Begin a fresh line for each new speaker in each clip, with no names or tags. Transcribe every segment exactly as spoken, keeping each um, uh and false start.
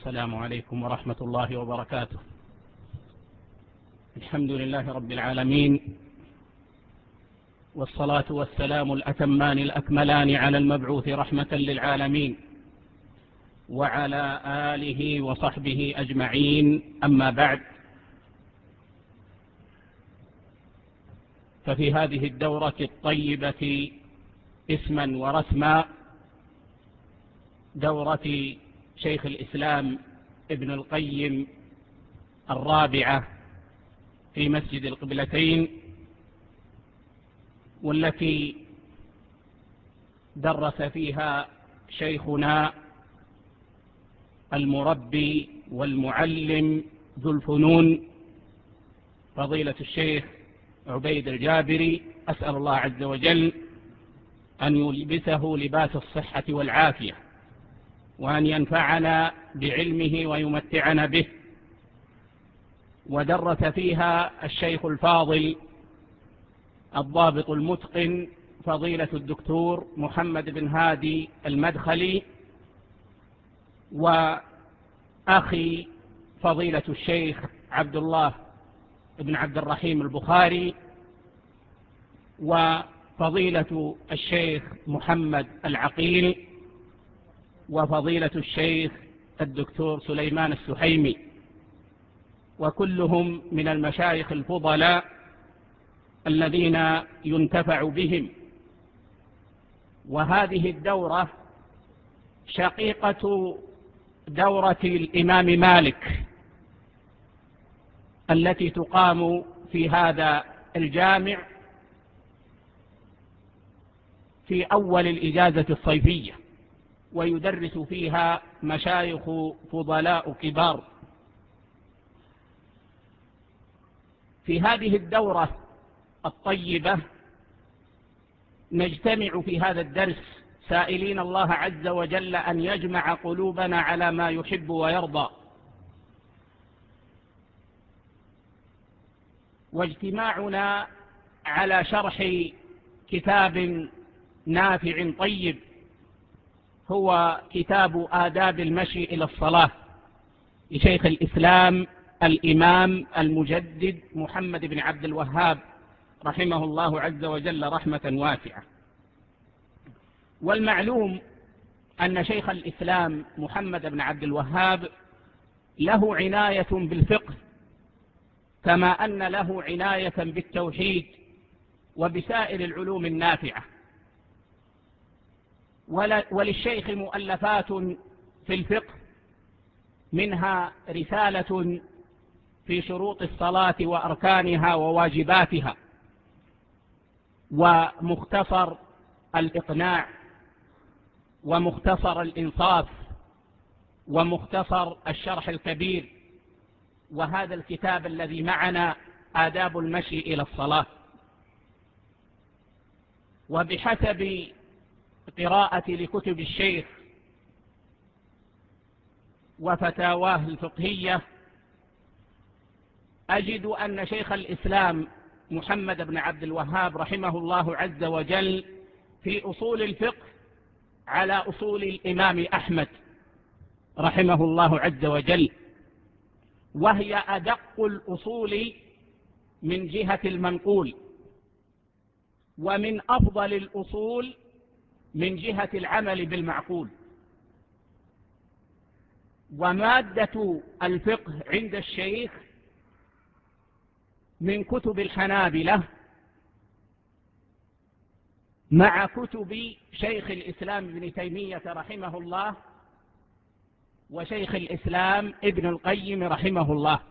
السلام عليكم ورحمة الله وبركاته. الحمد لله رب العالمين، والصلاة والسلام الأتمان الأكملان على المبعوث رحمة للعالمين وعلى آله وصحبه أجمعين. أما بعد، ففي هذه الدورة الطيبة اسما ورسما، دورة شيخ الإسلام ابن القيم الرابعة في مسجد القبلتين، والتي درس فيها شيخنا المربي والمعلم ذو الفنون فضيلة الشيخ عبيد الجابري، أسأل الله عز وجل أن يلبسه لباس الصحة والعافية، وأن ينفعنا بعلمه ويمتعنا به. ودرس فيها الشيخ الفاضل الضابط المتقن فضيلة الدكتور محمد بن هادي المدخلي، وأخي فضيلة الشيخ عبد الله بن عبد الرحيم البخاري، وفضيلة الشيخ محمد العقيل، وفضيلة الشيخ الدكتور سليمان السحيمي، وكلهم من المشايخ الفضلاء الذين ينتفع بهم. وهذه الدورة شقيقة دورة الإمام مالك التي تقام في هذا الجامع في أول الإجازة الصيفية، ويدرس فيها مشايخ فضلاء كبار. في هذه الدورة الطيبة نجتمع في هذا الدرس سائلين الله عز وجل أن يجمع قلوبنا على ما يحب ويرضى. واجتماعنا على شرح كتاب نافع طيب هو كتاب آداب المشي إلى الصلاة لشيخ الإسلام الإمام المجدد محمد بن عبد الوهاب رحمه الله عز وجل رحمة واسعة. والمعلوم أن شيخ الإسلام محمد بن عبد الوهاب له عناية بالفقه، كما أن له عناية بالتوحيد وبسائر العلوم النافعة. وللشيخ مؤلفات في الفقه، منها رسالة في شروط الصلاة وأركانها وواجباتها، ومختصر الإقناع، ومختصر الإنصاف، ومختصر الشرح الكبير، وهذا الكتاب الذي معنا آداب المشي إلى الصلاة. وبحسب قراءة لكتب الشيخ وفتاواه الفقهية أجد أن شيخ الإسلام محمد بن عبد الوهاب رحمه الله عز وجل في أصول الفقه على أصول الإمام أحمد رحمه الله عز وجل، وهي أدق الأصول من جهة المنقول، ومن أفضل الأصول من جهة العمل بالمعقول. ومادة الفقه عند الشيخ من كتب الحنابلة مع كتب شيخ الإسلام ابن تيمية رحمه الله وشيخ الإسلام ابن القيم رحمه الله،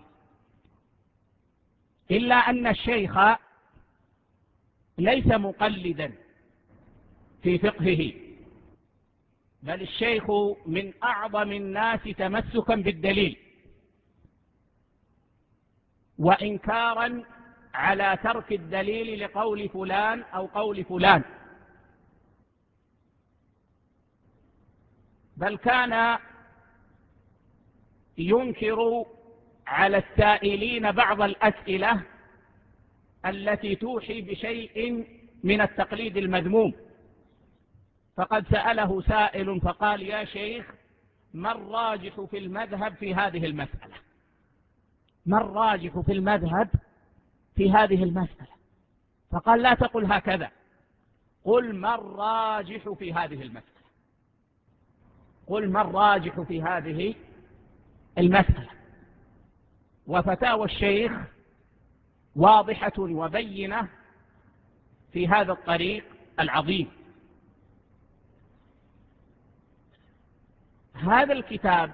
إلا أن الشيخ ليس مقلدا في فقهه، بل الشيخ من أعظم الناس تمسكا بالدليل وإنكارا على ترك الدليل لقول فلان أو قول فلان، بل كان ينكر على السائلين بعض الأسئلة التي توحي بشيء من التقليد المذموم. فقد سأله سائل فقال: يا شيخ، ما الراجح في المذهب في هذه المسألة؟ ما الراجح في المذهب في هذه المسألة؟ فقال لا تقل هكذا، قل ما الراجح في هذه المسألة، قل ما الراجح في هذه المسألة. وفتاوى الشيخ واضحة وبينة في هذا الطريق العظيم. هذا الكتاب،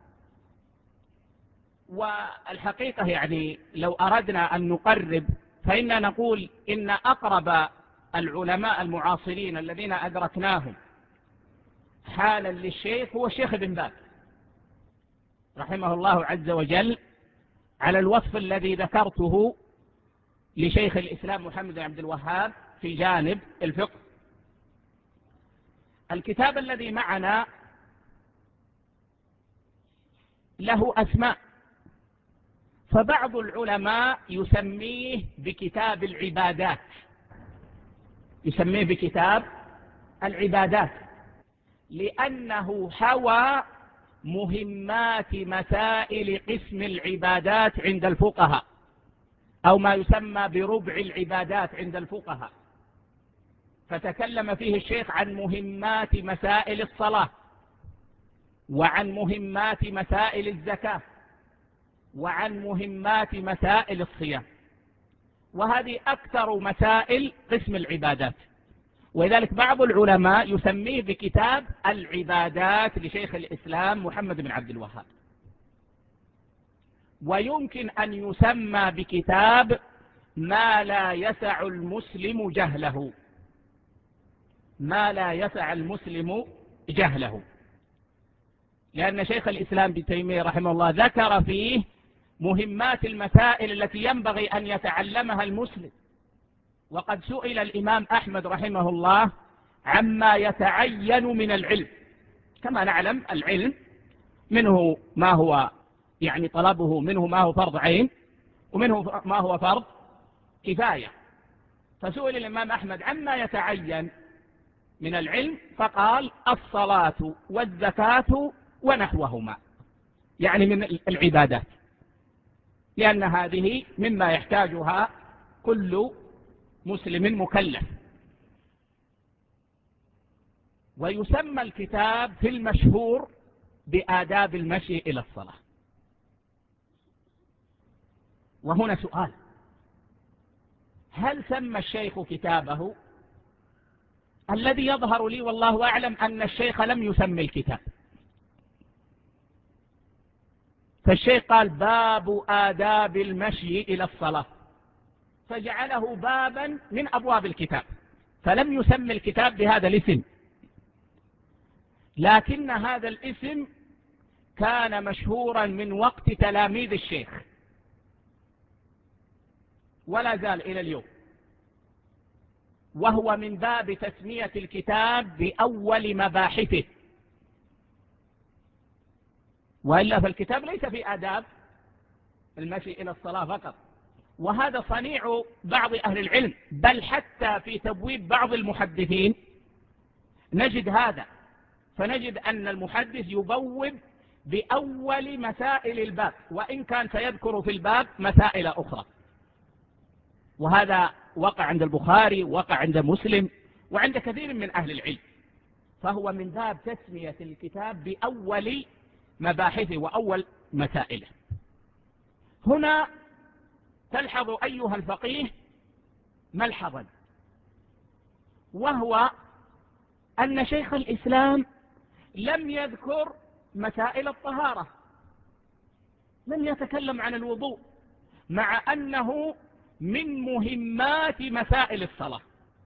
والحقيقة يعني لو أردنا أن نقرب فإننا نقول إن أقرب العلماء المعاصرين الذين أدركناهم حالا للشيخ هو الشيخ ابن باز رحمه الله عز وجل، على الوصف الذي ذكرته لشيخ الإسلام محمد بن عبد الوهاب في جانب الفقه. الكتاب الذي معنا له أسماء، فبعض العلماء يسميه بكتاب العبادات، يسميه بكتاب العبادات لأنه حوى مهمات مسائل قسم العبادات عند الفقهاء، أو ما يسمى بربع العبادات عند الفقهاء. فتكلم فيه الشيخ عن مهمات مسائل الصلاة، وعن مهمات مسائل الزكاة، وعن مهمات مسائل الصيام، وهذه أكثر مسائل قسم العبادات. ولذلك بعض العلماء يسميه بكتاب العبادات لشيخ الإسلام محمد بن عبد الوهاب. ويمكن أن يسمى بكتاب ما لا يسع المسلم جهله، ما لا يسع المسلم جهله، لأن شيخ الإسلام ابن تيمية رحمه الله ذكر فيه مهمات المسائل التي ينبغي أن يتعلمها المسلم. وقد سئل الإمام أحمد رحمه الله عما يتعين من العلم. كما نعلم العلم منه ما هو يعني طلبه، منه ما هو فرض عين، ومنه ما هو فرض كفاية. فسئل الإمام أحمد عما يتعين من العلم فقال الصلاة والزكاة ونحوهما، يعني من العبادات، لأن هذه مما يحتاجها كل مسلم مكلف. ويسمى الكتاب في المشهور بآداب المشي إلى الصلاة. وهنا سؤال: هل سمى الشيخ كتابه؟ الذي يظهر لي والله أعلم أن الشيخ لم يسمي الكتاب. فالشيخ قال باب آداب المشي إلى الصلاة، فجعله بابا من أبواب الكتاب، فلم يسمي الكتاب بهذا الاسم. لكن هذا الاسم كان مشهورا من وقت تلاميذ الشيخ، ولا زال إلى اليوم، وهو من باب تسمية الكتاب بأول مباحثه. وإلا فالكتاب ليس في آداب المشي إلى الصلاة فقط، وهذا صنيع بعض أهل العلم، بل حتى في تبويب بعض المحدثين نجد هذا. فنجد أن المحدث يبوب بأول مسائل الباب، وإن كان سيذكر في الباب مسائل أخرى. وهذا وقع عند البخاري، وقع عند مسلم، وعند كثير من أهل العلم. فهو من باب تسمية الكتاب بأول مباحثه وأول مسائله. هنا تلحظ أيها الفقيه ملحظا، وهو أن شيخ الإسلام لم يذكر مسائل الطهارة، لم يتكلم عن الوضوء، مع أنه من مهمات مسائل الصلاة،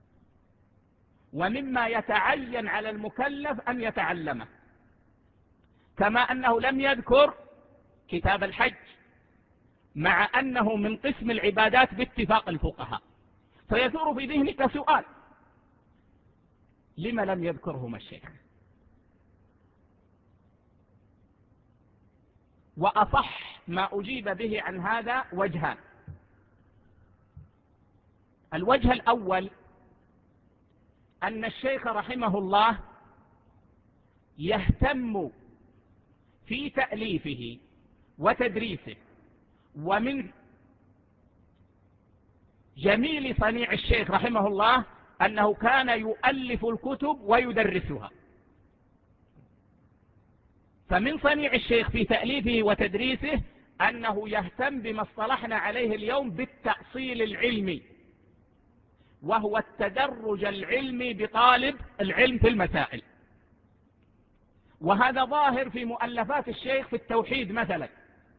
ومما يتعين على المكلف أن يتعلمه. كما أنه لم يذكر كتاب الحج، مع أنه من قسم العبادات باتفاق الفقهاء. فيثور في ذهنك سؤال: لما لم يذكرهما الشيخ؟ وأصح ما أجيب به عن هذا وجهان. الوجه الأول أن الشيخ رحمه الله يهتم في تأليفه وتدريسه، ومن جميل صنيع الشيخ رحمه الله أنه كان يؤلف الكتب ويدرسها. فمن صنيع الشيخ في تأليفه وتدريسه أنه يهتم بما اصطلحنا عليه اليوم بالتأصيل العلمي، وهو التدرج العلمي بطالب العلم في المسائل. وهذا ظاهر في مؤلفات الشيخ في التوحيد مثلا،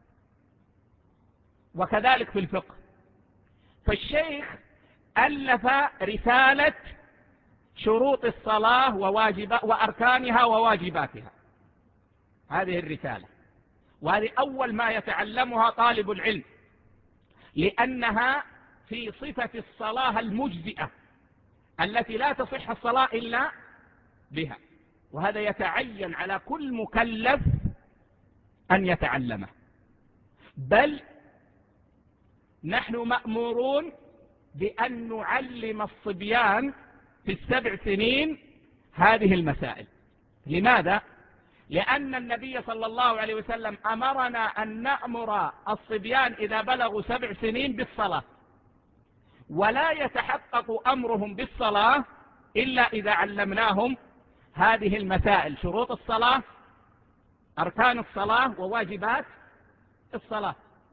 وكذلك في الفقه. فالشيخ ألف رسالة شروط الصلاة وواجب وأركانها وواجباتها، هذه الرسالة، وهذه أول ما يتعلمها طالب العلم، لأنها في صفة الصلاة المجزئة التي لا تصح الصلاة إلا بها، وهذا يتعين على كل مكلف أن يتعلمه. بل نحن مأمورون بأن نعلم الصبيان في السبع سنين هذه المسائل. لماذا؟ لأن النبي صلى الله عليه وسلم أمرنا أن نأمر الصبيان إذا بلغوا سبع سنين بالصلاة، ولا يتحقق أمرهم بالصلاة إلا إذا علمناهم هذه المسائل: شروط الصلاة، أركان الصلاة، وواجبات الصلاة.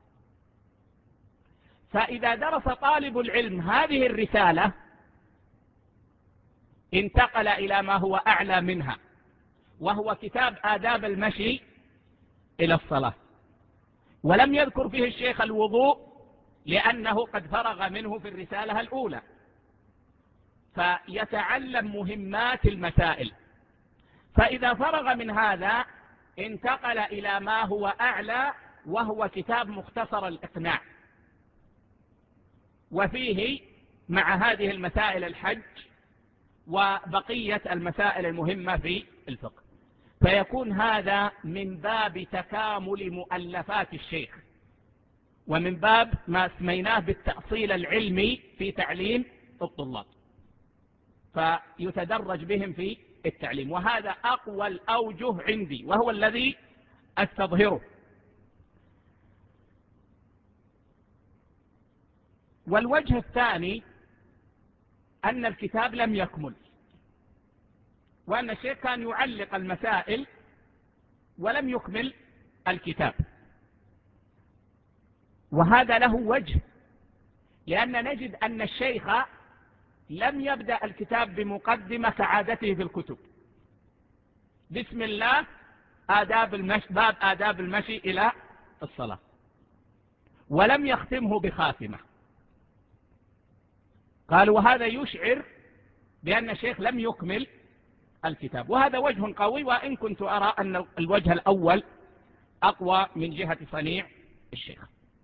فإذا درس طالب العلم هذه الرسالة انتقل إلى ما هو أعلى منها، وهو كتاب آداب المشي إلى الصلاة. ولم يذكر فيه الشيخ الوضوء لأنه قد فرغ منه في الرسالة الأولى، فيتعلم مهمات المسائل. فإذا فرغ من هذا انتقل إلى ما هو أعلى، وهو كتاب مختصر الإقناع، وفيه مع هذه المسائل الحج وبقية المسائل المهمة في الفقه. فيكون هذا من باب تكامل مؤلفات الشيخ، ومن باب ما سميناه بالتأصيل العلمي في تعليم الطلاب، فيتدرج بهم في التعليم. وهذا أقوى الأوجه عندي، وهو الذي أستظهره. والوجه الثاني أن الكتاب لم يكمل، وأن الشيخ كان يعلق المسائل ولم يكمل الكتاب. وهذا له وجه، لأن نجد أن الشيخ لم يبدأ الكتاب بمقدمة كعادته في الكتب: بسم الله آداب المشي، باب آداب المشي إلى الصلاة، ولم يختمه بخاتمة. قال وهذا يشعر بأن الشيخ لم يكمل الكتاب. وهذا وجه قوي، وإن كنت أرى أن الوجه الأول أقوى من جهة صنيع الشيخ.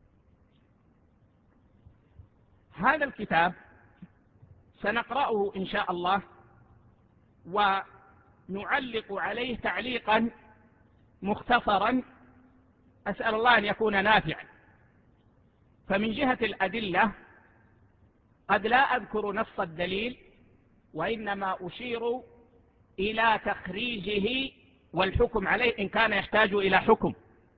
هذا الكتاب سنقرأه إن شاء الله، ونعلق عليه تعليقا مختصرا أسأل الله أن يكون نافعا. فمن جهة الأدلة قد لا أذكر نص الدليل، وإنما أشير إلى تخريجه والحكم عليه إن كان يحتاج إلى حكم،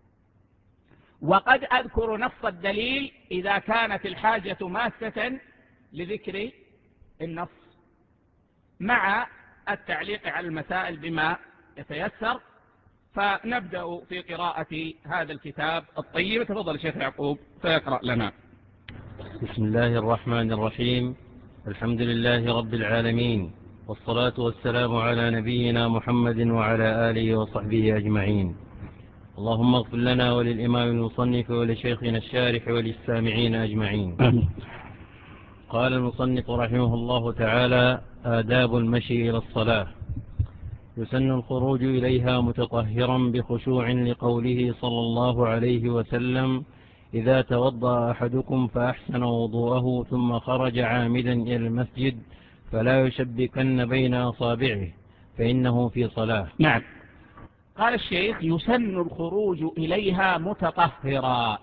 وقد أذكر نص الدليل إذا كانت الحاجة ماسة لذكر النص، مع التعليق على المسائل بما يتيسر. فنبدأ في قراءة هذا الكتاب الطيب. تفضل الشيخ يعقوب فيقرأ لنا.
بسم الله الرحمن الرحيم. الحمد لله رب العالمين، والصلاة والسلام على نبينا محمد وعلى آله وصحبه أجمعين. اللهم اغفر لنا وللإمام المصنف ولشيخنا الشارح وللسامعين أجمعين. قال المصنف رحمه الله تعالى: آداب المشي إلى الصلاة. يسن الخروج إليها متطهرا بخشوع، لقوله صلى الله عليه وسلم: إذا توضأ أحدكم فأحسن وضوءه ثم خرج عامدا إلى المسجد فلا يشبكن بين أصابعه فإنه في صلاة.
نعم. قال الشيخ: يسن الخروج إليها متطهرا.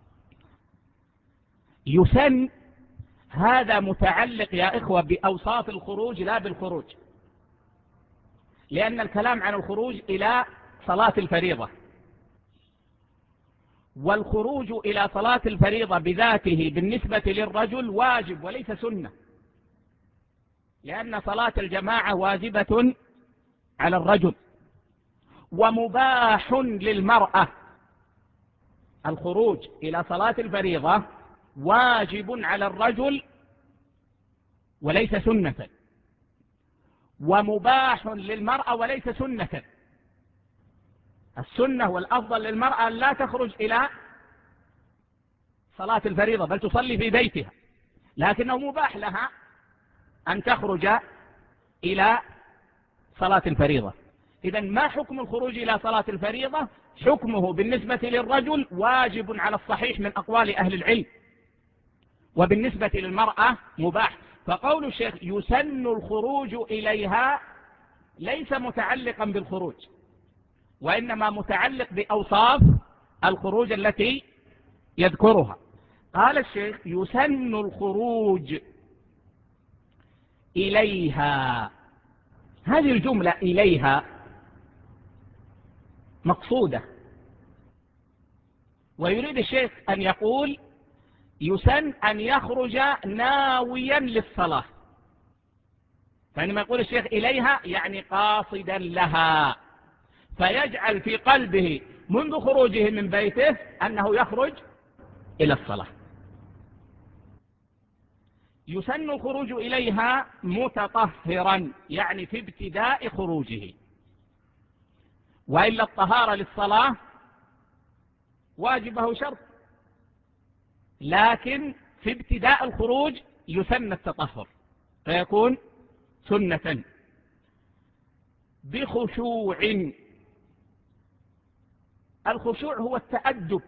يسن هذا متعلق يا إخوة بأوصاف الخروج لا بالخروج، لأن الكلام عن الخروج إلى صلاة الفريضة، والخروج إلى صلاة الفريضة بذاته بالنسبة للرجل واجب وليس سنة، لأن صلاة الجماعة واجبة على الرجل ومباح للمرأة. الخروج إلى صلاة الفريضة واجب على الرجل وليس سنة، ومباح للمرأة وليس سنة. السنة والأفضل للمرأة لا تخرج إلى صلاة الفريضة بل تصلي في بيتها، لكنه مباح لها أن تخرج إلى صلاة الفريضة. إذن ما حكم الخروج إلى صلاة الفريضة؟ حكمه بالنسبة للرجل واجب على الصحيح من أقوال أهل العلم، وبالنسبة للمرأة مباح. فقول الشيخ يسن الخروج إليها ليس متعلقا بالخروج، وإنما متعلق بأوصاف الخروج التي يذكرها. قال الشيخ يسن الخروج إليها. هذه الجملة إليها مقصودة، ويريد الشيخ أن يقول يسن أن يخرج ناويا للصلاة. فعندما يقول الشيخ إليها يعني قاصدا لها، فيجعل في قلبه منذ خروجه من بيته أنه يخرج إلى الصلاة. يسن الخروج إليها متطهرا، يعني في ابتداء خروجه، وإلا الطهارة للصلاة واجبه شرط، لكن في ابتداء الخروج يسن التطهر فيكون سنة. بخشوع، الخشوع هو التأدب،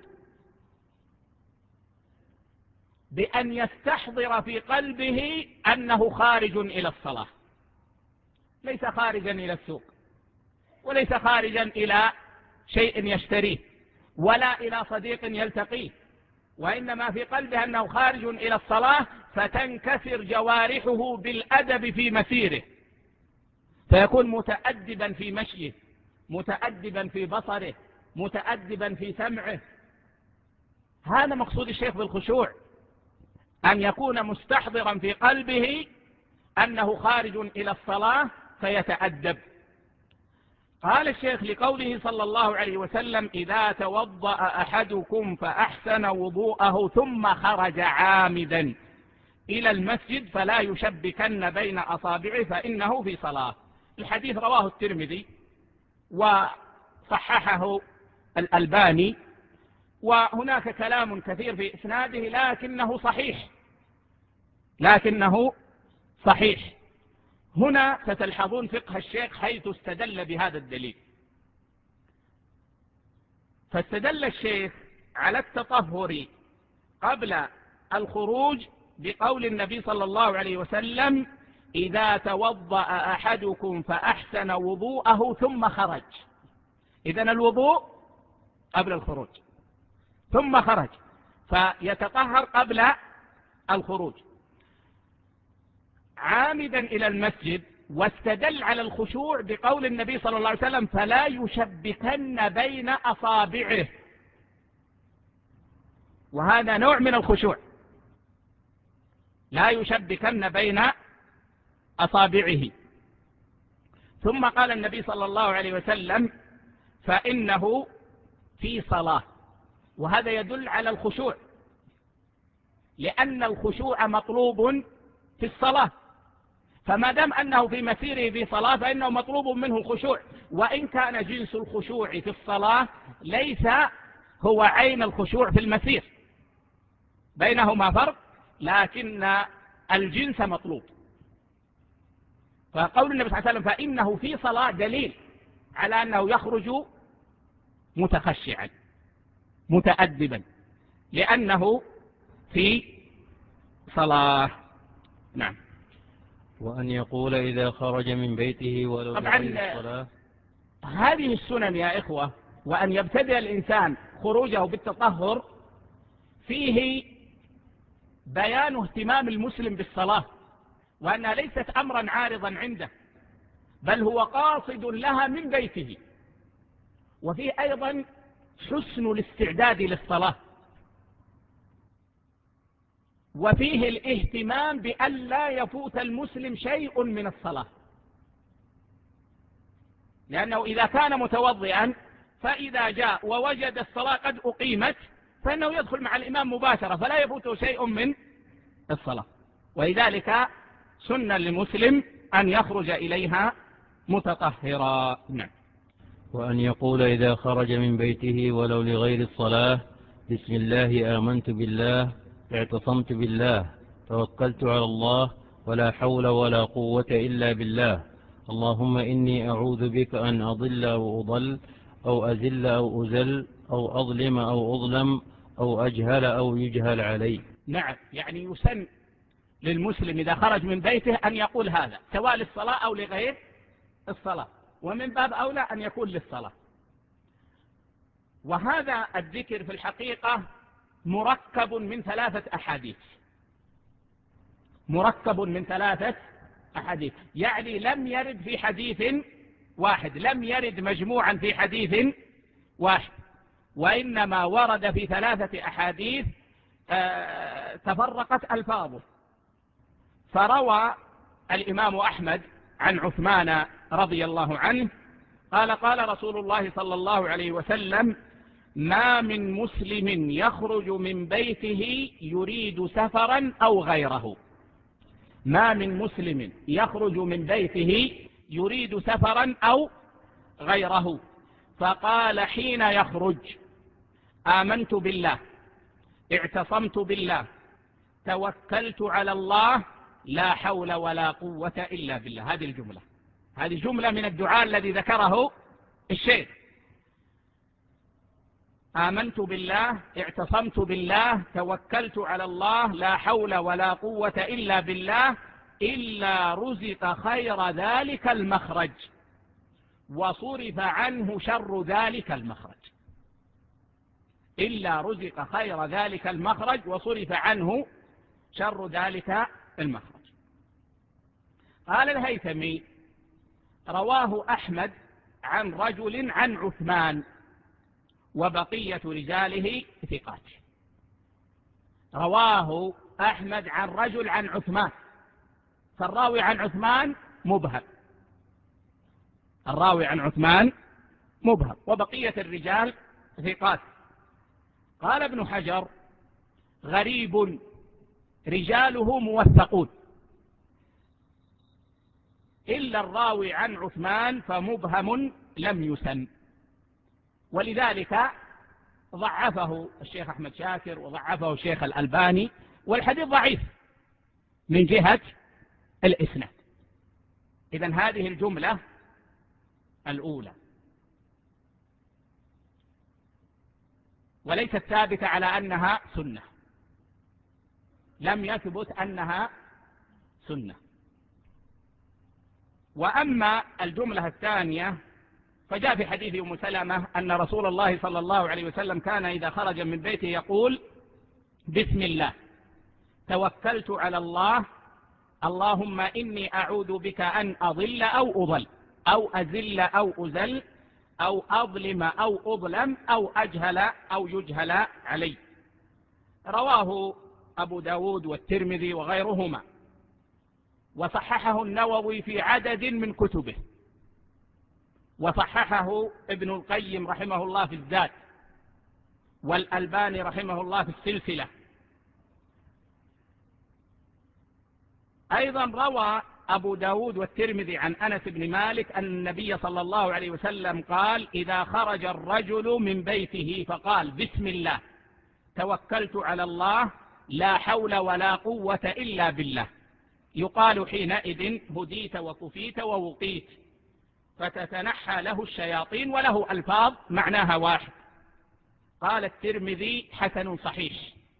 بأن يستحضر في قلبه أنه خارج إلى الصلاة، ليس خارجا إلى السوق، وليس خارجا إلى شيء يشتريه، ولا إلى صديق يلتقيه، وإنما في قلبه أنه خارج إلى الصلاة، فتنكسر جوارحه بالأدب في مسيره، فيكون متأدبا في مشيه، متأدبا في بصره، متأدبا في سمعه. هذا مقصود الشيخ بالخشوع، أن يكون مستحضرا في قلبه أنه خارج إلى الصلاة فيتأدب. قال الشيخ لقوله صلى الله عليه وسلم إذا توضأ أحدكم فأحسن وضوءه ثم خرج عامدا إلى المسجد فلا يشبكن بين أصابعه فإنه في صلاة. الحديث رواه الترمذي وصححه الألباني، وهناك كلام كثير في إسناده لكنه صحيح لكنه صحيح. هنا ستلحظون فقه الشيخ حيث استدل بهذا الدليل. فاستدل الشيخ على التطهر قبل الخروج بقول النبي صلى الله عليه وسلم إذا توضأ أحدكم فأحسن وضوءه ثم خرج. إذن الوضوء قبل الخروج ثم خرج، فيتطهر قبل الخروج عامدا إلى المسجد. واستدل على الخشوع بقول النبي صلى الله عليه وسلم فلا يشبكن بين أصابعه، وهذا نوع من الخشوع، لا يشبكن بين أصابعه. ثم قال النبي صلى الله عليه وسلم فإنه في صلاة، وهذا يدل على الخشوع، لأن الخشوع مطلوب في الصلاة، فما دام أنه في مسيره في صلاة فإنه مطلوب منه الخشوع، وإن كان جنس الخشوع في الصلاة ليس هو عين الخشوع في المسير، بينهما فرق، لكن الجنس مطلوب. فقول النبي صلى الله عليه وسلم فإنه في صلاة دليل على أنه يخرج متخشعا متأدبا لأنه في صلاة. نعم.
وأن يقول إذا خرج من بيته ولو لغير الصلاة.
هذه السنن يا إخوة، وأن يبتدئ الإنسان خروجه بالتطهر فيه بيان اهتمام المسلم بالصلاة، وأنها ليست أمرا عارضا عنده، بل هو قاصد لها من بيته. وفيه أيضا حسن الاستعداد للصلاة، وفيه الاهتمام بأن لا يفوت المسلم شيء من الصلاة، لأنه إذا كان متوضئا فإذا جاء ووجد الصلاة قد أقيمت فإنه يدخل مع الإمام مباشرة فلا يفوته شيء من الصلاة، ولذلك سنة للمسلم أن يخرج إليها متطهرا. نعم.
وأن يقول إذا خرج من بيته ولو لغير الصلاة: بسم الله آمنت بالله، اعتصمت بالله، توكلت على الله، ولا حول ولا قوة إلا بالله، اللهم إني أعوذ بك أن أضل أو أضل أو أزل أو أزل أو أظلم أو أظلم أو أجهل أو يجهل علي.
نعم، يعني يسن للمسلم إذا خرج من بيته أن يقول هذا سواء للصلاة أو لغير الصلاة، ومن باب أولى أن يكون للصلاة. وهذا الذكر في الحقيقة مركب من ثلاثة أحاديث، مركب من ثلاثة أحاديث، يعني لم يرد في حديث واحد، لم يرد مجموعا في حديث واحد، وإنما ورد في ثلاثة أحاديث آه تفرقت ألفاظه. فروى الإمام أحمد عن عثمان رضي الله عنه قال: قال رسول الله صلى الله عليه وسلم: ما من مسلم يخرج من بيته يريد سفرا أو غيره، ما من مسلم يخرج من بيته يريد سفرا أو غيره. فقال حين يخرج: آمنت بالله، اعتصمت بالله، توكلت على الله، لا حول ولا قوة إلا بالله. هذه الجملة، هذه جملة من الدعاء الذي ذكره الشيخ: آمنت بالله، اعتصمت بالله، توكلت على الله، لا حول ولا قوة إلا بالله، إلا رزق خير ذلك المخرج وصرف عنه شر ذلك المخرج، إلا رزق خير ذلك المخرج وصرف عنه شر ذلك المخرج. قال الهيثمي: رواه أحمد عن رجل عن عثمان، وبقية رجاله ثقات. رواه أحمد عن رجل عن عثمان، فالراوي عن عثمان مبهم، الراوي عن عثمان مبهم، وبقية الرجال ثقات. قال ابن حجر: غريب رجاله موثقون، إلا الراوي عن عثمان فمبهم لم يسن، ولذلك ضعفه الشيخ أحمد شاكر وضعفه الشيخ الألباني، والحديث ضعيف من جهة الإسناد. إذن هذه الجملة الأولى، وليست ثابتة على أنها سنة، لم يثبت أنها سنة. وأما الجملة الثانية فجاء في حديث أم سلمة أن رسول الله صلى الله عليه وسلم كان إذا خرج من بيته يقول: بسم الله، توكلت على الله، اللهم إني أعوذ بك أن أضل أو أضل أو أزل أو أزل أو أظلم أو أظلم أو أجهل أو يجهل علي. رواه أبو داود والترمذي وغيرهما، وصححه النووي في عدد من كتبه، وصححه ابن القيم رحمه الله في الزاد، والألباني رحمه الله في السلسلة. أيضا روى أبو داود والترمذي عن أنس بن مالك أن النبي صلى الله عليه وسلم قال: إذا خرج الرجل من بيته فقال: بسم الله، توكلت على الله، لا حول ولا قوة إلا بالله، يقال حينئذ: هديت وكفيت ووقيت، فتتنحى له الشياطين، وله ألفاظ معناها واحد. قال الترمذي: حسن صحيح،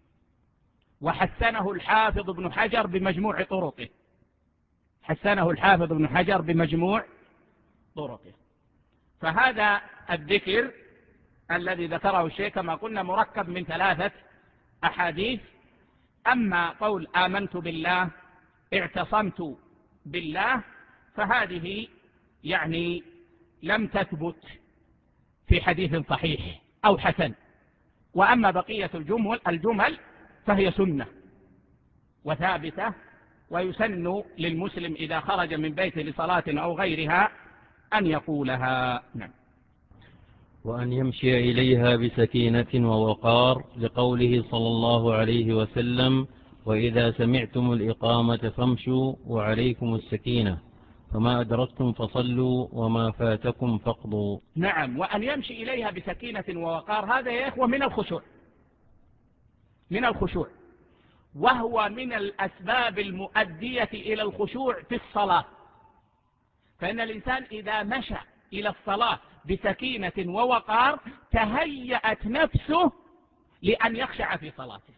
وحسنه الحافظ ابن حجر بمجموع طرقه، حسنه الحافظ ابن حجر بمجموع طرقه. فهذا الذكر الذي ذكره الشيخ كما قلنا مركب من ثلاثة أحاديث. أما قول آمنت بالله، اعتصمت بالله، فهذه يعني لم تثبت في حديث صحيح، أو حسن. وأما بقية الجمل, الجمل فهي سنة وثابتة، ويسن للمسلم إذا خرج من بيته لصلاة أو غيرها أن يقولها. نعم.
وأن يمشي إليها بسكينة ووقار، لقوله صلى الله عليه وسلم: وإذا سمعتم الإقامة فامشوا وعليكم السكينة، فما أدركتم فصلوا وما فاتكم فاقضوا.
نعم، وأن يمشي إليها بسكينة ووقار، هذا يا إخوة من الخشوع، من الخشوع، وهو من الأسباب المؤدية إلى الخشوع في الصلاة. فإن الإنسان إذا مشى إلى الصلاة بسكينة ووقار تهيأت نفسه لأن يخشع في صلاته،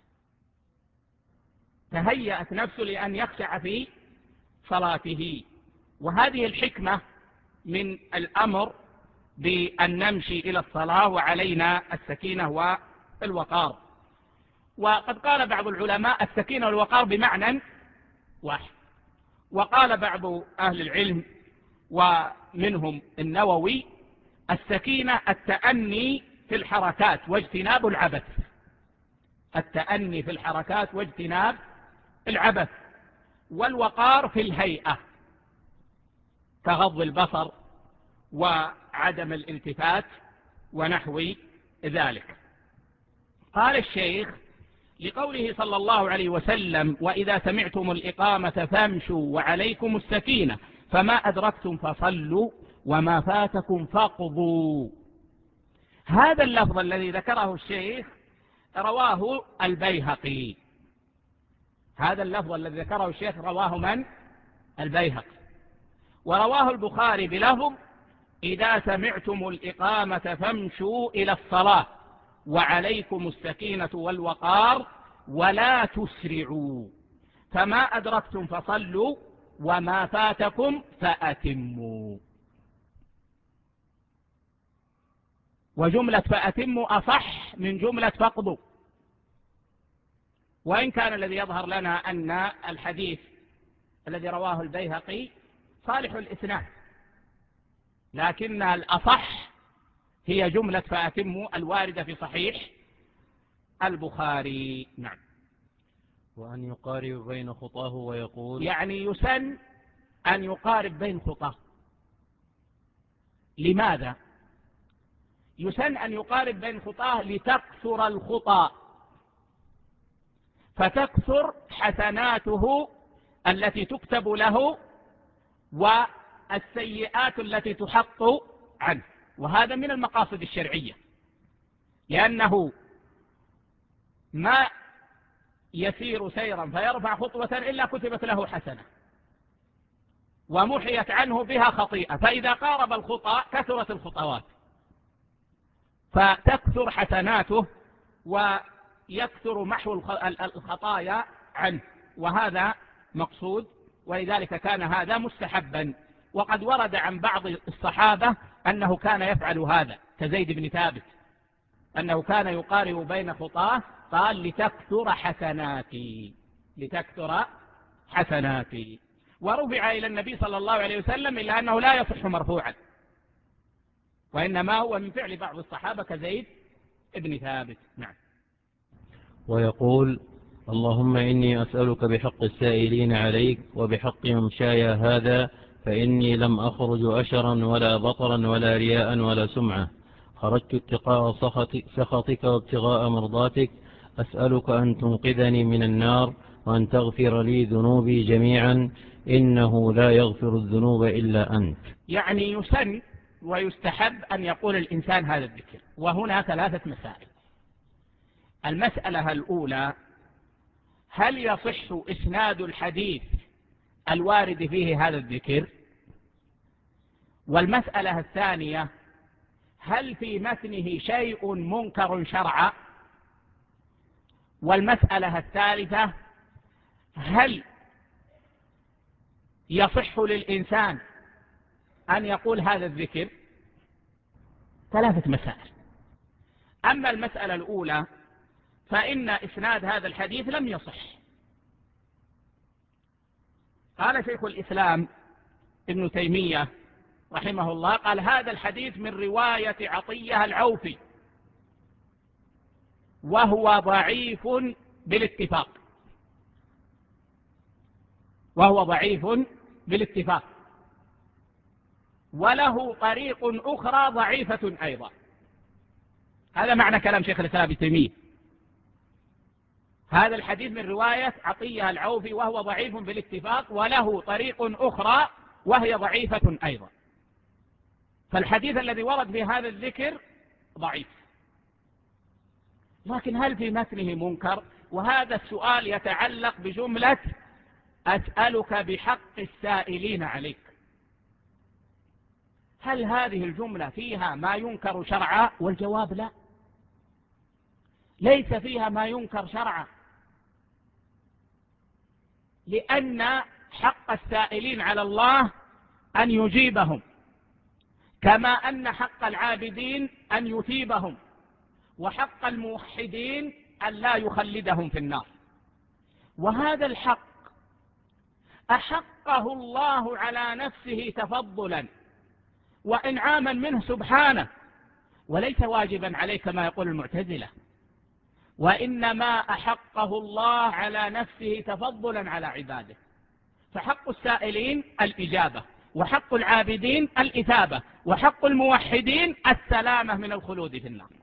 تهيأت نفسه لأن يخشع في صلاته. وهذه الحكمة من الأمر بأن نمشي إلى الصلاة وعلينا السكينة والوقار. وقد قال بعض العلماء السكينة والوقار بمعنى واحد، وقال بعض أهل العلم ومنهم النووي: السكينة التأني في الحركات واجتناب العبث، التأني في الحركات واجتناب العبث. والوقار في الهيئة كغض البصر وعدم الالتفات ونحو ذلك. قال الشيخ: لقوله صلى الله عليه وسلم: وإذا سمعتم الإقامة فامشوا وعليكم السكينة، فما أدركتم فصلوا وما فاتكم فاقضوا. هذا اللفظ الذي ذكره الشيخ رواه البيهقي، هذا اللفظ الذي ذكره الشيخ رواه من؟ البيهقي. ورواه البخاري بلفظ: إذا سمعتم الإقامة فامشوا إلى الصلاة وعليكم السكينة والوقار ولا تسرعوا، فما أدركتم فصلوا وما فاتكم فأتموا. وجملة فأتموا أصح من جملة فاقضوا، وإن كان الذي يظهر لنا أن الحديث الذي رواه البيهقي صالح الإسناد، لكن الأصح هي جملة فأتموا الواردة في صحيح البخاري. نعم.
وأن يقارب بين خطاه ويقول،
يعني يسن أن يقارب بين خطاه. لماذا؟ يسن أن يقارب بين خطاه لتكثر الخطى، فتكثر حسناته التي تكتب له والسيئات التي تحط عنه. وهذا من المقاصد الشرعية، لأنه ما يسير سيرا فيرفع خطوة إلا كتبت له حسنة ومحيت عنه بها خطيئة، فإذا قارب الخطى كثرت الخطوات فتكثر حسناته ويكثر محو الخطايا عنه، وهذا مقصود، ولذلك كان هذا مستحبا. وقد ورد عن بعض الصحابة أنه كان يفعل هذا، كزيد بن ثابت، أنه كان يقارب بين خطاه، قال: لتكثر حسناتي، لتكثر حسناتي. ورفع إلى النبي صلى الله عليه وسلم، إلا أنه لا يصح مرفوعا، وإنما هو من فعل بعض الصحابة كزيد بن ثابت. نعم.
ويقول: اللهم إني أسألك بحق السائلين عليك وبحق ممشاي هذا، فإني لم أخرج أشرا ولا بطرا ولا رياء ولا سمعة، خرجت اتقاء سخطك وابتغاء مرضاتك، أسألك أن تنقذني من النار وأن تغفر لي ذنوبي جميعا، إنه لا يغفر الذنوب إلا أنت.
يعني يسن ويستحب أن يقول الإنسان هذا الذكر. وهنا ثلاثة مسائل. المسألة الأولى: هل يصح إسناد الحديث الوارد فيه هذا الذكر؟ والمسألة الثانية: هل في متنه شيء منكر شرعا؟ والمسألة الثالثة: هل يصح للإنسان أن يقول هذا الذكر؟ ثلاثة مسائل. أما المسألة الأولى فإن إسناد هذا الحديث لم يصح. قال شيخ الإسلام ابن تيمية رحمه الله، قال: هذا الحديث من رواية عطية العوفي وهو ضعيف بالاتفاق وهو ضعيف بالاتفاق وله طريق أخرى ضعيفة أيضا. هذا معنى كلام شيخ الإسلام ابن تيمية. هذا الحديث من رواية عطية العوفي وهو ضعيف بالاتفاق وله طريق أخرى وهي ضعيفة أيضا. فالحديث الذي ورد في هذا الذكر ضعيف، لكن هل في متنه منكر؟ وهذا السؤال يتعلق بجملة أسألك بحق السائلين عليك. هل هذه الجملة فيها ما ينكر شرعا؟ والجواب لا، ليس فيها ما ينكر شرعا، لأن حق السائلين على الله أن يجيبهم، كما أن حق العابدين أن يثيبهم، وحق الموحدين أن لا يخلدهم في النار. وهذا الحق أحقه الله على نفسه تفضلا وإنعاما منه سبحانه، وليس واجبا عليك كما يقول المعتزلة، وإنما أحقه الله على نفسه تفضلا على عباده. فحق السائلين الإجابة، وحق العابدين الإثابة، وحق الموحدين السلامة من الخلود في النار.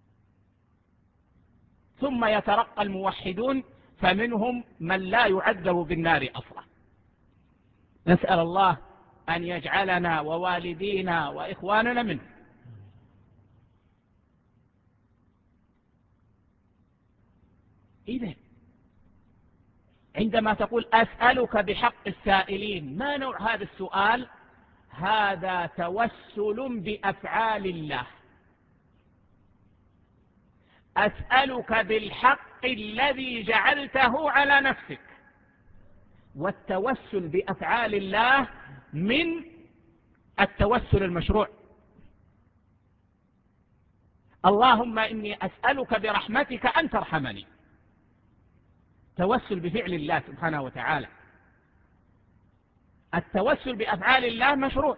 ثم يترقى الموحدون فمنهم من لا يعذب بالنار أصلا. نسأل الله أن يجعلنا ووالدينا وإخواننا منه. إذن عندما تقول أسألك بحق السائلين، ما نوع هذا السؤال؟ هذا توسل بأفعال الله. أسألك بالحق الذي جعلته على نفسك، والتوسل بأفعال الله من التوسل المشروع. اللهم إني أسألك برحمتك أن ترحمني، توسل بفعل الله سبحانه وتعالى. التوسل بأفعال الله مشروع.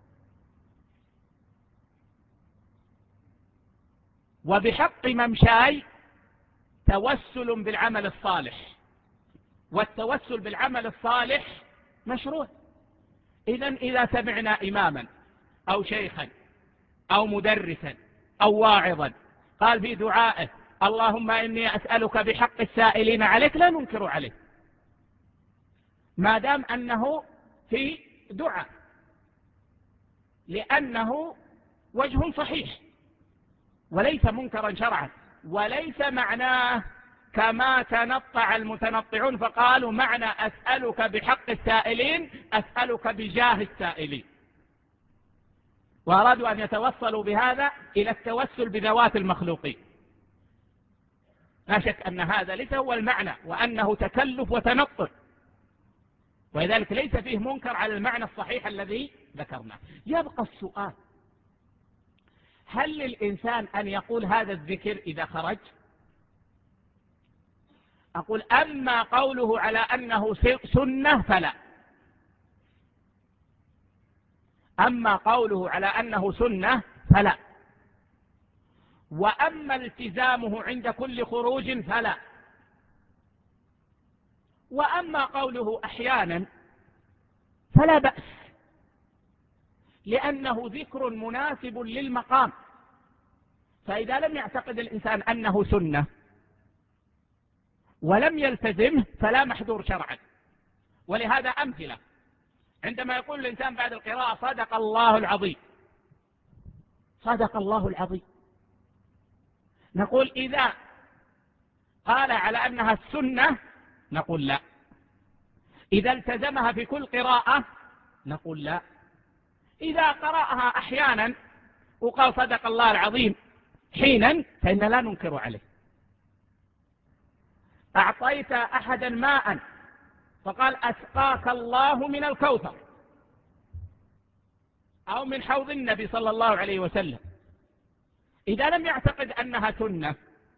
وبحق ممشاي توسل بالعمل الصالح، والتوسل بالعمل الصالح مشروع. إذن إذا سمعنا إماما أو شيخا أو مدرسا أو واعظا قال في دعائه اللهم إني أسألك بحق السائلين عليك، لا ننكر عليه ما دام أنه في دعاء، لأنه وجه صحيح وليس منكرا شرعا. وليس معناه كما تنطع المتنطعون فقالوا معنى أسألك بحق السائلين أسألك بجاه السائلين، وأرادوا أن يتوصلوا بهذا إلى التوسل بذوات المخلوقين. لا شك أن هذا ليس هو المعنى، وأنه تكلف وتنطع، ولذلك ليس فيه منكر على المعنى الصحيح الذي ذكرناه. يبقى السؤال، هل للإنسان أن يقول هذا الذكر إذا خرج؟ أقول أما قوله على أنه سنة فلا. أما قوله على أنه سنة فلا، وأما التزامه عند كل خروج فلا. وأما قوله أحيانا فلا بأس، لأنه ذكر مناسب للمقام. فإذا لم يعتقد الإنسان أنه سنة ولم يلتزمه فلا محذور شرعا. ولهذا أمثلة، عندما يقول الإنسان بعد القراءة صدق الله العظيم، صدق الله العظيم، نقول إذا قال على أنها السنة نقول لا، إذا التزمها في كل قراءة نقول لا، إذا قرأها أحيانا وقال صدق الله العظيم حينا فإن لا ننكر عليه. أعطيت أحدا ماء فقال أسقاك الله من الكوثر أو من حوض النبي صلى الله عليه وسلم، إذا لم يعتقد أنها سنة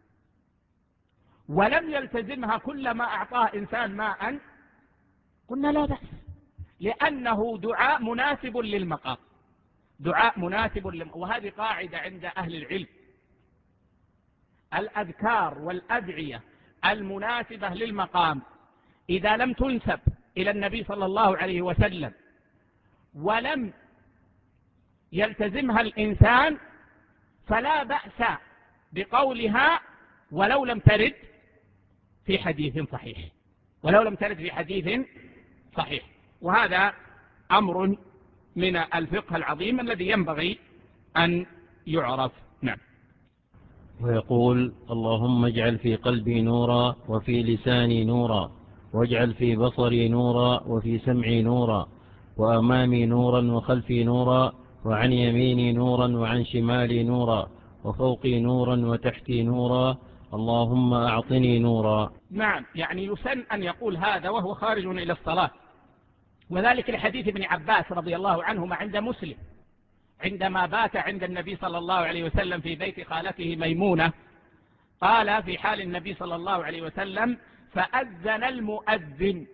ولم يلتزمها كلما أعطاه إنسان ماء قلنا لا بأس، لأنه دعاء مناسب للمقام، دعاء مناسب للمقام. وهذه قاعدة عند أهل العلم، الأذكار والأدعية المناسبة للمقام إذا لم تنسب إلى النبي صلى الله عليه وسلم ولم يلتزمها الإنسان فلا بأس بقولها ولو لم ترد في حديث صحيح ولو لم ترد في حديث صحيح. وهذا أمر من الفقه العظيم الذي ينبغي أن يعرف. نعم.
ويقول: اللهم اجعل في قلبي نورا وفي لساني نورا، واجعل في بصري نورا وفي سمعي نورا، وأمامي نورا وخلفي نورا، وعن يميني نورا وعن شمالي نورا، وفوقي نورا وتحتي نورا، اللهم أعطني نورا.
نعم، يعني يسن أن يقول هذا وهو خارج إلى الصلاة، وذلك لحديث ابن عباس رضي الله عنهما عند مسلم عندما بات عند النبي صلى الله عليه وسلم في بيت خالته ميمونة، قال في حال النبي صلى الله عليه وسلم: فأذن المؤذن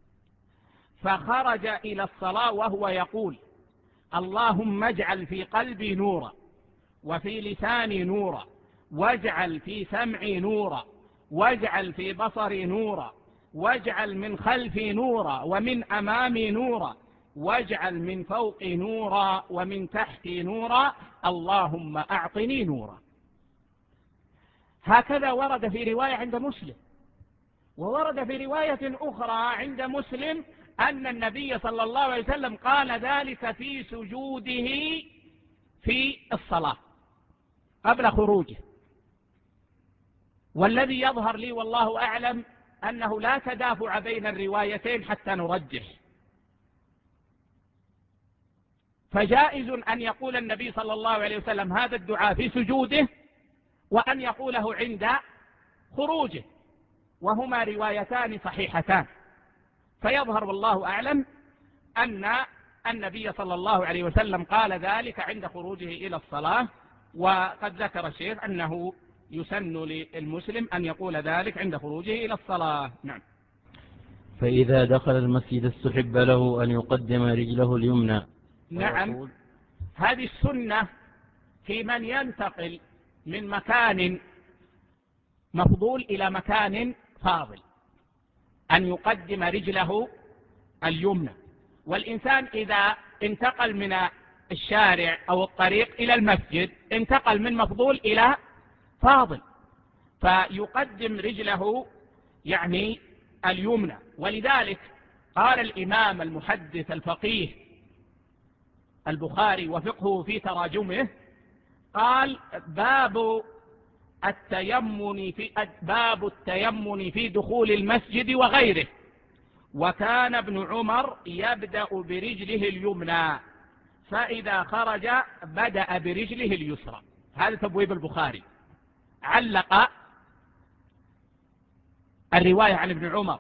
فخرج إلى الصلاة وهو يقول: اللهم اجعل في قلبي نورا وفي لساني نورا، واجعل في سمعي نورا، واجعل في بصري نورا، واجعل من خلفي نورا ومن أمامي نورا، واجعل من فوقي نورا ومن تحتي نورا، اللهم أعطني نورا. هكذا ورد في رواية عند مسلم. وورد في رواية أخرى عند مسلم أن النبي صلى الله عليه وسلم قال ذلك في سجوده في الصلاة قبل خروجه. والذي يظهر لي والله أعلم أنه لا تدافع بين الروايتين حتى نرجح، فجائز أن يقول النبي صلى الله عليه وسلم هذا الدعاء في سجوده وأن يقوله عند خروجه، وهما روايتان صحيحتان. فيظهر والله أعلم أن النبي صلى الله عليه وسلم قال ذلك عند خروجه إلى الصلاة، وقد ذكر الشيخ أنه يسن للمسلم أن يقول ذلك عند خروجه إلى الصلاة. نعم.
فإذا دخل المسجد استحب له أن يقدم رجله اليمنى.
نعم، هذه السنة في من ينتقل من مكان مفضول إلى مكان فاضل أن يقدم رجله اليمنى. والإنسان إذا انتقل من الشارع أو الطريق إلى المسجد انتقل من مفضول إلى فاضل، فيقدم رجله يعني اليمنى. ولذلك قال الإمام المحدث الفقيه البخاري وفقهه في تراجمه، قال: باب التيمن في باب التيمن في دخول المسجد وغيره، وكان ابن عمر يبدأ برجله اليمنى، فإذا خرج بدأ برجله اليسرى. هذا تبويب البخاري، علق الرواية عن ابن عمر.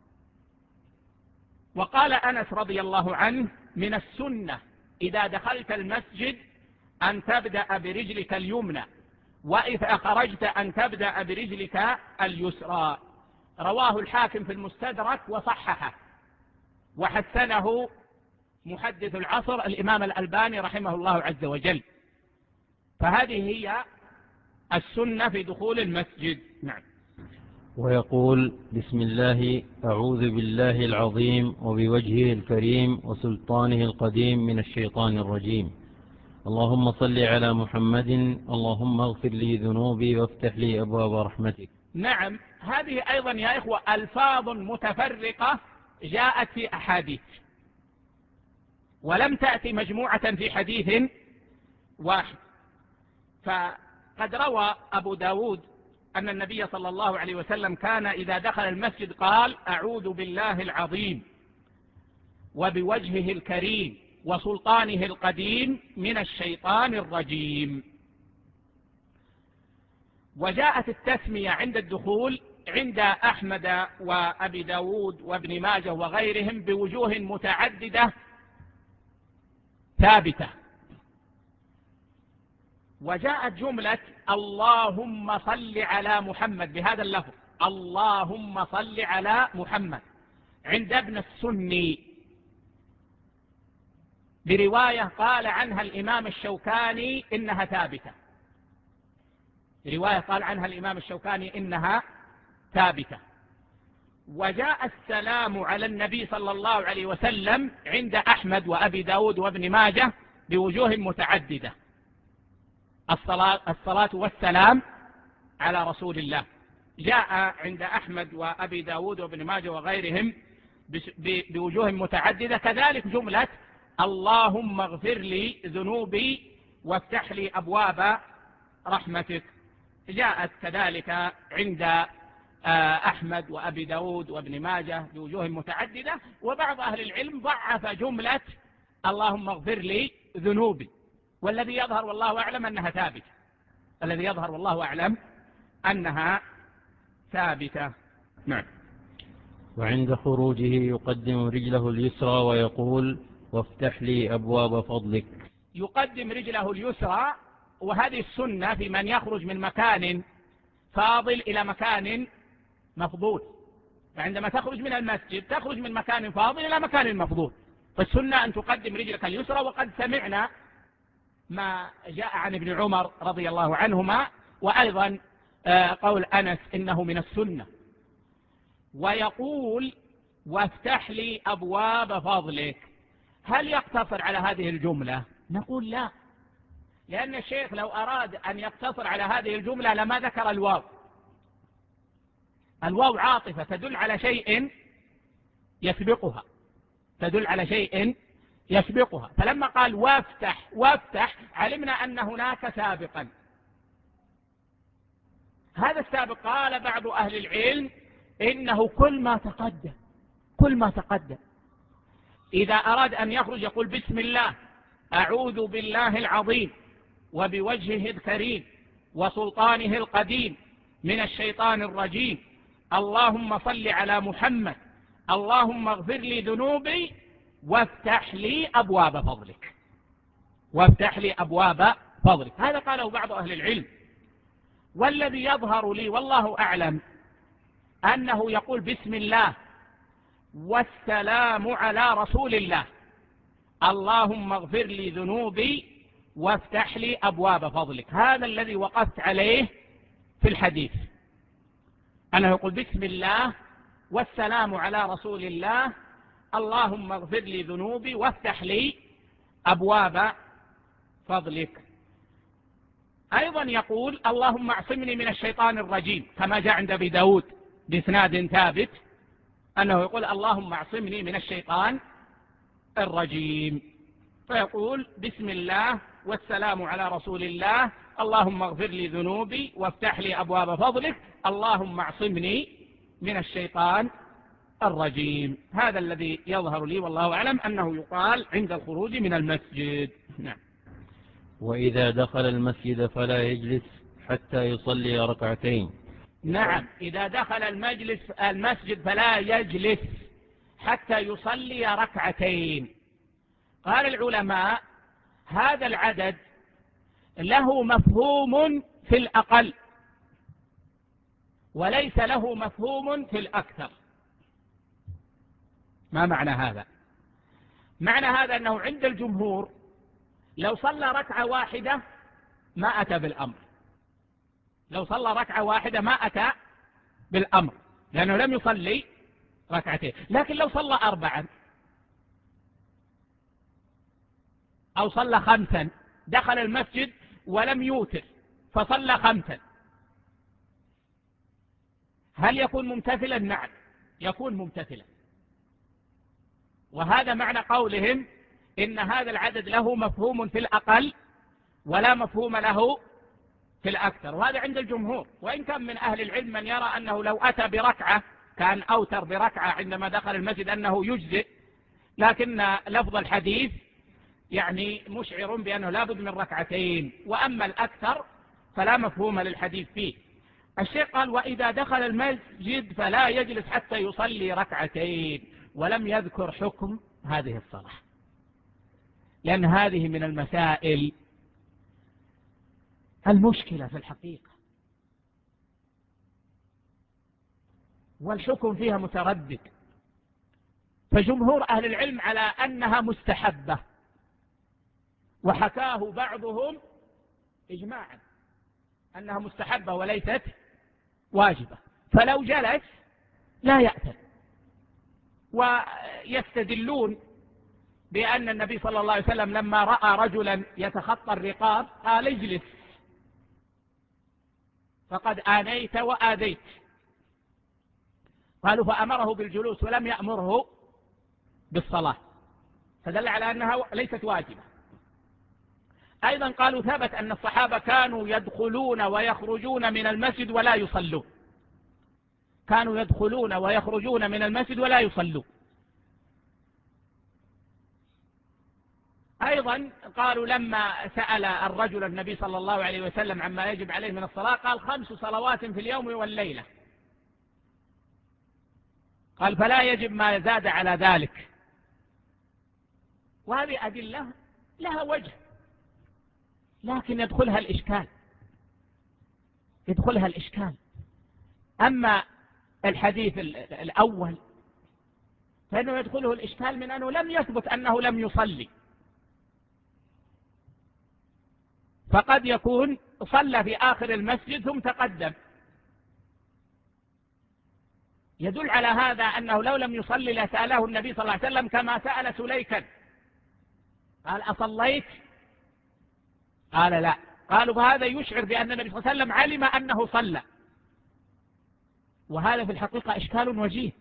وقال أنس رضي الله عنه: من السنة إذا دخلت المسجد أن تبدأ برجلك اليمنى، وإذا خرجت أن تبدأ برجلك اليسرى. رواه الحاكم في المستدرك وصححه وحسنه محدث العصر الإمام الألباني رحمه الله عز وجل. فهذه هي السنة في دخول المسجد. نعم.
ويقول: بسم الله أعوذ بالله العظيم وبوجهه الكريم وسلطانه القديم من الشيطان الرجيم، اللهم صل على محمد، اللهم اغفر لي ذنوبي وافتح لي أبواب رحمتك.
نعم، هذه أيضا يا إخوة ألفاظ متفرقة جاءت في أحاديث ولم تأتي مجموعة في حديث واحد. فقد روى أبو داود أن النبي صلى الله عليه وسلم كان إذا دخل المسجد قال: أعوذ بالله العظيم وبوجهه الكريم وسلطانه القديم من الشيطان الرجيم. وجاءت التسمية عند الدخول عند أحمد وأبي داود وابن ماجه وغيرهم بوجوه متعددة ثابتة. وجاءت جملة اللهم صل على محمد بهذا اللفظ، اللهم صل على محمد، عند ابن السني برواية قال عنها الإمام الشوكاني إنها ثابتة. رواية قال عنها الإمام الشوكاني إنها ثابتة. وجاء السلام على النبي صلى الله عليه وسلم عند أحمد وأبي داود وابن ماجه بوجوه متعددة. الصلاة, الصلاة والسلام على رسول الله جاء عند أحمد وأبي داود وابن ماجه وغيرهم بوجوه متعددة. كذلك جملة اللهم اغفر لي ذنوبي وافتح لي أبواب رحمتك جاءت كذلك عند أحمد وأبي داود وابن ماجه بوجوه متعددة. وبعض أهل العلم ضعف جملة اللهم اغفر لي ذنوبي، والذي يظهر والله أعلم أنها ثابتة، الذي يظهر والله أعلم أنها ثابتة. نعم.
وعند خروجه يقدم رجله اليسرى ويقول وافتح لي أبواب فضلك.
يقدم رجله اليسرى، وهذه السنة في من يخرج من مكان فاضل إلى مكان مفضول. فعندما تخرج من المسجد تخرج من مكان فاضل إلى مكان مفضول، فالسنة أن تقدم رجلك اليسرى. وقد سمعنا ما جاء عن ابن عمر رضي الله عنهما، وأيضا قول أنس إنه من السنة. ويقول وافتح لي أبواب فضلك. هل يقتصر على هذه الجملة؟ نقول لا، لأن الشيخ لو أراد أن يقتصر على هذه الجملة لما ذكر الواو. الواو عاطفة تدل على شيء يسبقها، تدل على شيء يسبقها. فلما قال وافتح وافتح علمنا أن هناك سابقا. هذا السابق قال بعض أهل العلم إنه كل ما تقدم، كل ما تقدم. إذا أراد أن يخرج يقول بسم الله أعوذ بالله العظيم وبوجهه الكريم وسلطانه القديم من الشيطان الرجيم، اللهم صل على محمد، اللهم اغفر لي ذنوبي وافتح لي أبواب فضلك، وافتح لي أبواب فضلك. هذا قاله بعض أهل العلم. والذي يظهر لي والله أعلم أنه يقول بسم الله والسلام على رسول الله، اللهم اغفر لي ذنوبي وافتح لي أبواب فضلك. هذا الذي وقفت عليه في الحديث، أنه يقول بسم الله والسلام على رسول الله، اللهم اغفر لي ذنوبي وافتح لي أبواب فضلك. أيضا يقول اللهم اعصمني من الشيطان الرجيم، كما جاء عند أبي داود بإسناد ثابت أنه يقول اللهم اعصمني من الشيطان الرجيم. فيقول بسم الله والسلام على رسول الله، اللهم اغفر لي ذنوبي وافتح لي أبواب فضلك، اللهم اعصمني من الشيطان الرجيم. هذا الذي يظهر لي والله أعلم أنه يقال عند الخروج من المسجد. نعم.
وإذا دخل المسجد فلا يجلس حتى يصلي ركعتين.
نعم، إذا دخل المجلس المسجد فلا يجلس حتى يصلي ركعتين. قال العلماء هذا العدد له مفهوم في الأقل وليس له مفهوم في الأكثر. ما معنى هذا؟ معنى هذا أنه عند الجمهور لو صلى ركعة واحدة ما أتى بالأمر، لو صلى ركعة واحدة ما أتى بالأمر لأنه لم يصلي ركعتين. لكن لو صلى أربعا أو صلى خمسا، دخل المسجد ولم يوتر فصلى خمسا، هل يكون ممتثلا؟ نعم يكون ممتثلا. وهذا معنى قولهم إن هذا العدد له مفهوم في الأقل ولا مفهوم له في الأكثر، وهذا عند الجمهور. وإن كان من أهل العلم من يرى أنه لو أتى بركعة كان أوتر بركعة عندما دخل المسجد أنه يجزئ، لكن لفظ الحديث يعني مشعر بأنه لا بد من ركعتين. وأما الأكثر فلا مفهوم للحديث فيه. الشيخ قال وإذا دخل المسجد فلا يجلس حتى يصلي ركعتين، ولم يذكر حكم هذه الصلاة، لأن هذه من المسائل المشكلة في الحقيقة، والحكم فيها متردد. فجمهور أهل العلم على أنها مستحبة، وحكاه بعضهم إجماعا أنها مستحبة وليست واجبة، فلو جلس لا يأثم. ويستدلون بأن النبي صلى الله عليه وسلم لما رأى رجلا يتخطى الرقاب قال اجلس فقد آنيت وآذيت، قالوا فأمره بالجلوس ولم يأمره بالصلاة، فدل على أنها ليست واجبة. أيضا قالوا ثبت أن الصحابة كانوا يدخلون ويخرجون من المسجد ولا يصلون، كانوا يدخلون ويخرجون من المسجد ولا يصلون. أيضا قالوا لما سأل الرجل النبي صلى الله عليه وسلم عما يجب عليه من الصلاة قال خمس صلوات في اليوم والليلة، قال فلا يجب ما زاد على ذلك. وهذه أدلة لها وجه، لكن يدخلها الإشكال يدخلها الإشكال أما الحديث الأول فإنه يدخله الإشكال من أنه لم يثبت أنه لم يصلي، فقد يكون صلى في آخر المسجد ثم تقدم، يدل على هذا أنه لو لم يصلي لسأله النبي صلى الله عليه وسلم كما سأل سليكا قال أصليت؟ قال لا. قالوا فهذا يشعر بأن النبي صلى الله عليه وسلم علم أنه صلى، وهذا في الحقيقة إشكال وجيه.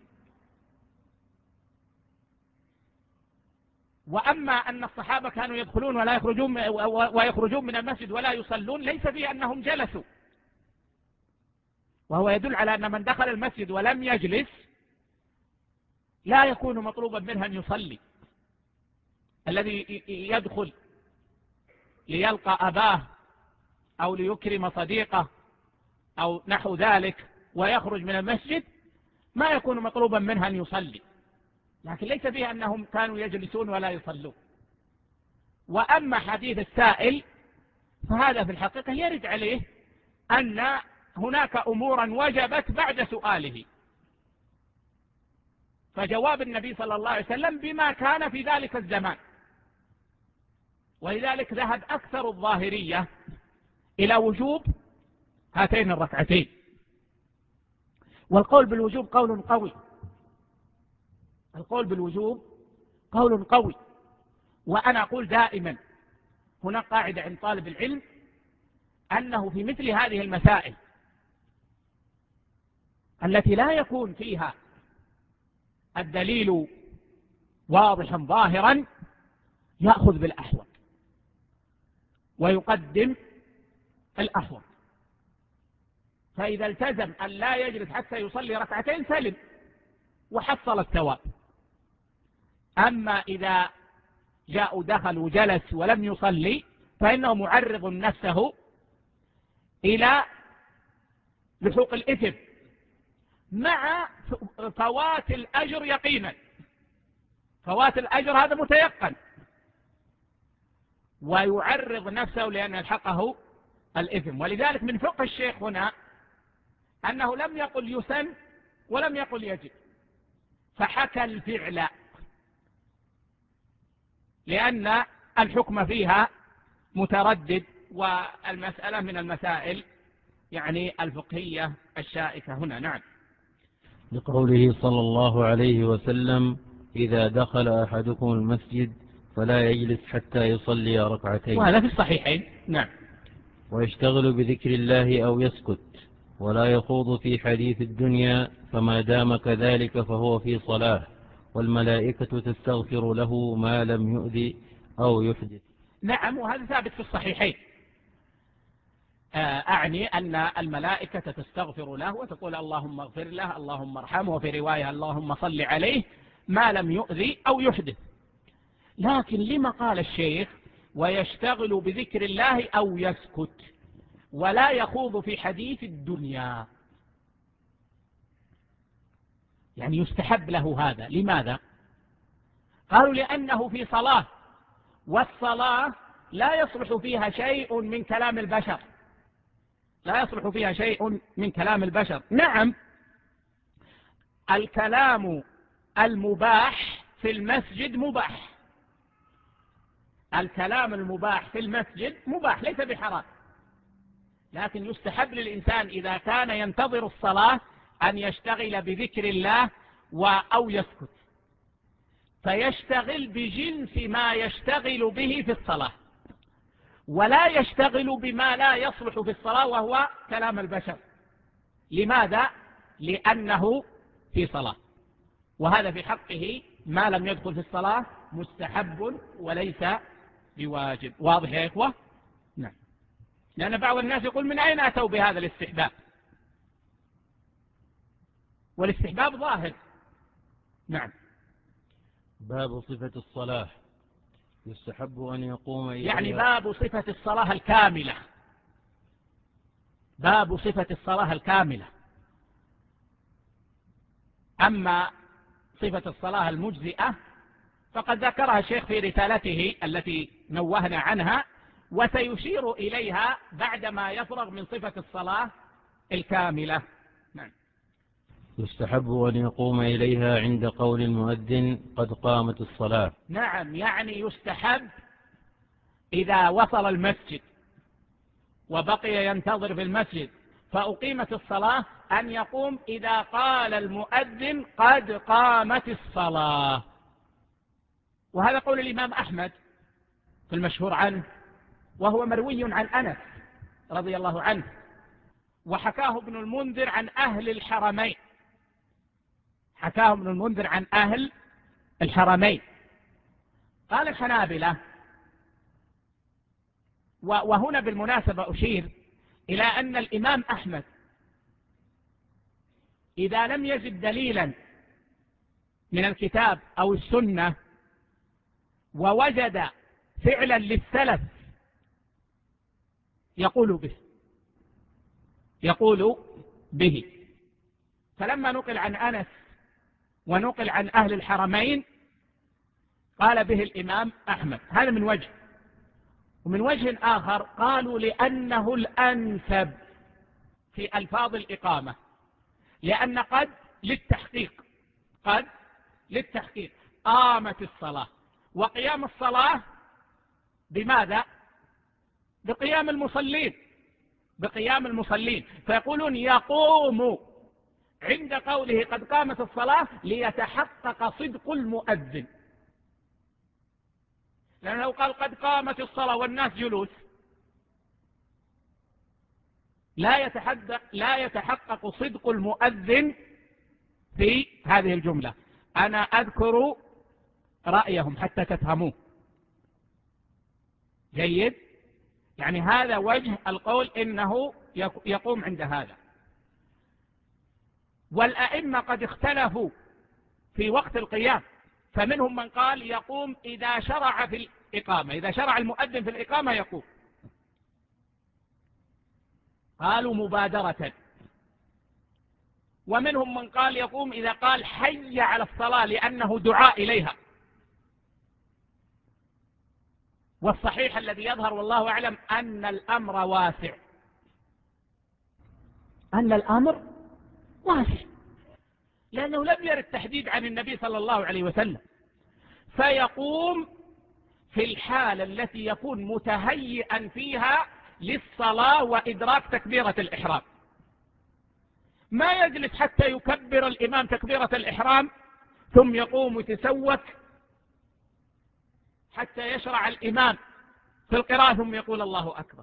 وأما أن الصحابة كانوا يدخلون ولا يخرجون ويخرجون من المسجد ولا يصلون ليس فيه أنهم جلسوا، وهو يدل على أن من دخل المسجد ولم يجلس لا يكون مطلوبا منه أن يصلي. الذي يدخل ليلقى أباه أو ليكرم صديقه أو نحو ذلك ويخرج من المسجد ما يكون مطلوبا منه أن يصلي، لكن ليس فيه أنهم كانوا يجلسون ولا يصلون. وأما حديث السائل فهذا في الحقيقة يرد عليه أن هناك أمورا وجبت بعد سؤاله، فجواب النبي صلى الله عليه وسلم بما كان في ذلك الزمان، ولذلك ذهب أكثر الظاهرية إلى وجوب هاتين الركعتين. والقول بالوجوب قول قوي، القول بالوجوب قول قوي. وأنا أقول دائما هناك قاعدة عند طالب العلم أنه في مثل هذه المسائل التي لا يكون فيها الدليل واضحا ظاهرا يأخذ بالأحوط ويقدم الأحوط، فإذا التزم أن لا يجلس حتى يصلي ركعتين سلم وحصل الثواب. أما إذا جاء دخل وجلس ولم يصلي فإنه معرض نفسه إلى لحوق الإثم مع فوات الأجر يقينا، فوات الأجر هذا متيقن، ويعرض نفسه لأن يلحقه الإثم. ولذلك من فقه الشيخ هنا أنه لم يقل يسن ولم يقل يجب، فحكى الفعل لأن الحكم فيها متردد، والمسألة من المسائل يعني الفقهية الشائكة هنا. نعم.
لقوله صلى الله عليه وسلم إذا دخل أحدكم المسجد فلا يجلس حتى يصلي ركعتين،
وهذا في الصحيحين. نعم.
ويشتغل بذكر الله أو يسكت ولا يخوض في حديث الدنيا، فما دام كذلك فهو في صلاة، والملائكة تستغفر له ما لم يؤذي أو يحدث.
نعم، وهذا ثابت في الصحيحين. أعني أن الملائكة تستغفر له وتقول اللهم اغفر له اللهم ارحمه، وفي رواية اللهم صل عليه ما لم يؤذي أو يحدث. لكن لما قال الشيخ ويشتغل بذكر الله أو يسكت ولا يخوض في حديث الدنيا؟ يعني يستحب له هذا. لماذا؟ قالوا لأنه في صلاة، والصلاة لا يصلح فيها شيء من كلام البشر، لا يصلح فيها شيء من كلام البشر. نعم، الكلام المباح في المسجد مباح، الكلام المباح في المسجد مباح ليس بحرام، لكن يستحب للإنسان إذا كان ينتظر الصلاة أن يشتغل بذكر الله أو يسكت، فيشتغل بجنس ما يشتغل به في الصلاة، ولا يشتغل بما لا يصلح في الصلاة وهو كلام البشر. لماذا؟ لأنه في صلاة، وهذا في حقه ما لم يدخل في الصلاة مستحب وليس بواجب. واضح يا إخوة؟ نعم. لأن بعض الناس يقول من أين أتوا بهذا الاستحباب؟ والاستحباب ظاهر. نعم.
باب صفة الصلاة. يستحب أن يقوم إليها،
يعني باب صفة الصلاة الكاملة. باب صفة الصلاة الكاملة. أما صفة الصلاة المجزئة فقد ذكرها الشيخ في رسالته التي نوهنا عنها، وسيشير إليها بعدما يفرغ من صفة الصلاة الكاملة. نعم.
يستحب أن يقوم إليها عند قول المؤذن قد قامت الصلاة.
نعم، يعني يستحب إذا وصل المسجد وبقي ينتظر في المسجد فأقيمت الصلاة أن يقوم إذا قال المؤذن قد قامت الصلاة. وهذا قول الإمام أحمد في المشهور عنه، وهو مروي عن أنس رضي الله عنه، وحكاه ابن المنذر عن أهل الحرمين. حكاه ابن المنذر عن أهل الحرمين. قال الحنابلة، وهنا بالمناسبة أشير إلى أن الإمام أحمد إذا لم يجد دليلا من الكتاب أو السنة ووجد فعلا للسلف يقول به يقول به فلما نقل عن أنس ونقل عن أهل الحرمين قال به الإمام أحمد. هذا من وجه. ومن وجه آخر قالوا لأنه الأنسب في ألفاظ الإقامة، لأن قد للتحقيق، قد للتحقيق قامت الصلاة، وقيام الصلاة بماذا؟ بقيام المصلين، بقيام المصلين. فيقولون يقوم عند قوله قد قامت الصلاة ليتحقق صدق المؤذن، لأنه لو قال قد قامت الصلاة والناس جلوس لا يتحقق, لا يتحقق صدق المؤذن في هذه الجملة. أنا أذكر رأيهم حتى تفهموه جيد. يعني هذا وجه القول إنه يقوم عند هذا. والأئمة قد اختلفوا في وقت القيام، فمنهم من قال يقوم إذا شرع في الإقامة، إذا شرع المؤذن في الإقامة يقوم. قالوا مبادرة. ومنهم من قال يقوم إذا قال حي على الصلاة لأنه دعاء إليها. والصحيح الذي يظهر والله أعلم أن الأمر واسع، أن الأمر واسع، لأنه لم يرد تحديد عن النبي صلى الله عليه وسلم. فيقوم في الحالة التي يكون متهيئا فيها للصلاة وإدراك تكبيرة الإحرام، ما يجلس حتى يكبر الإمام تكبيرة الإحرام ثم يقوم ويتسوك حتى يشرع الإمام في القراءة ثم يقول الله أكبر،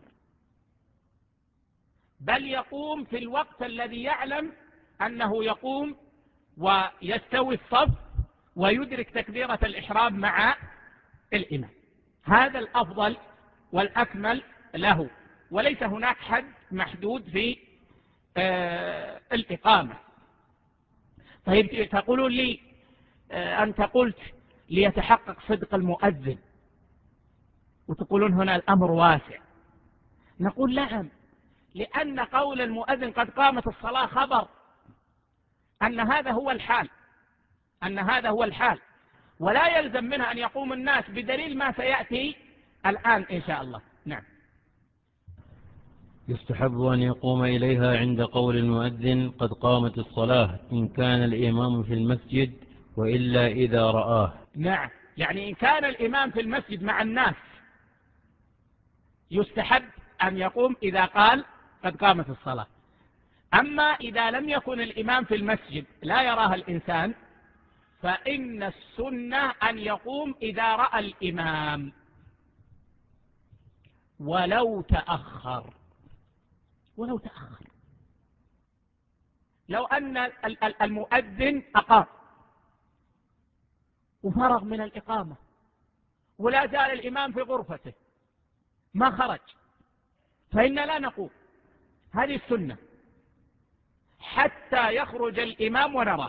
بل يقوم في الوقت الذي يعلم أنه يقوم ويستوي الصف ويدرك تكبيرة الإحرام مع الإمام. هذا الأفضل والأكمل له، وليس هناك حد محدود في آه الإقامة. طيب تقولون لي آه أنت قلت ليتحقق صدق المؤذن، وتقولون هنا الأمر واسع. نقول نعم، لأن قول المؤذن قد قامت الصلاة خبر أن هذا هو الحال، أن هذا هو الحال، ولا يلزم منها أن يقوم الناس بدليل ما سيأتي الآن إن شاء الله. نعم.
يستحب أن يقوم إليها عند قول المؤذن قد قامت الصلاة إن كان الإمام في المسجد، وإلا إذا رآه.
نعم، يعني إن كان الإمام في المسجد مع الناس يستحب أن يقوم إذا قال قد قامت الصلاة. أما إذا لم يكن الإمام في المسجد لا يراها الإنسان، فإن السنة أن يقوم إذا رأى الإمام ولو تأخر. ولو تأخر لو أن المؤذن أقام وفرغ من الإقامة ولا زال الإمام في غرفته ما خرج، فإن لا نقوم، هذه السنة حتى يخرج الإمام ونراه،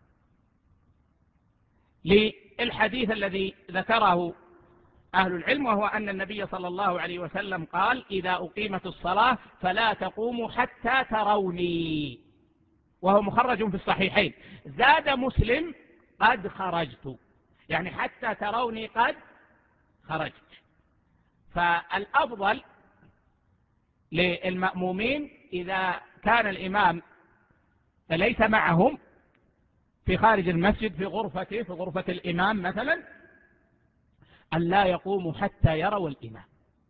للحديث الذي ذكره أهل العلم، وهو أن النبي صلى الله عليه وسلم قال: إذا أقيمت الصلاة فلا تقوموا حتى تروني، وهو مخرج في الصحيحين. زاد مسلم: قد خرجت، يعني حتى تروني قد خرجت. فالأفضل للمأمومين إذا كان الإمام ليس معهم في خارج المسجد في غرفته، في غرفة الإمام مثلا، أن لا يقوموا حتى يروا الإمام.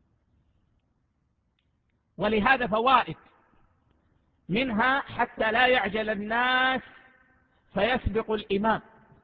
ولهذا فوائد، منها حتى لا يعجل الناس فيسبق الإمام،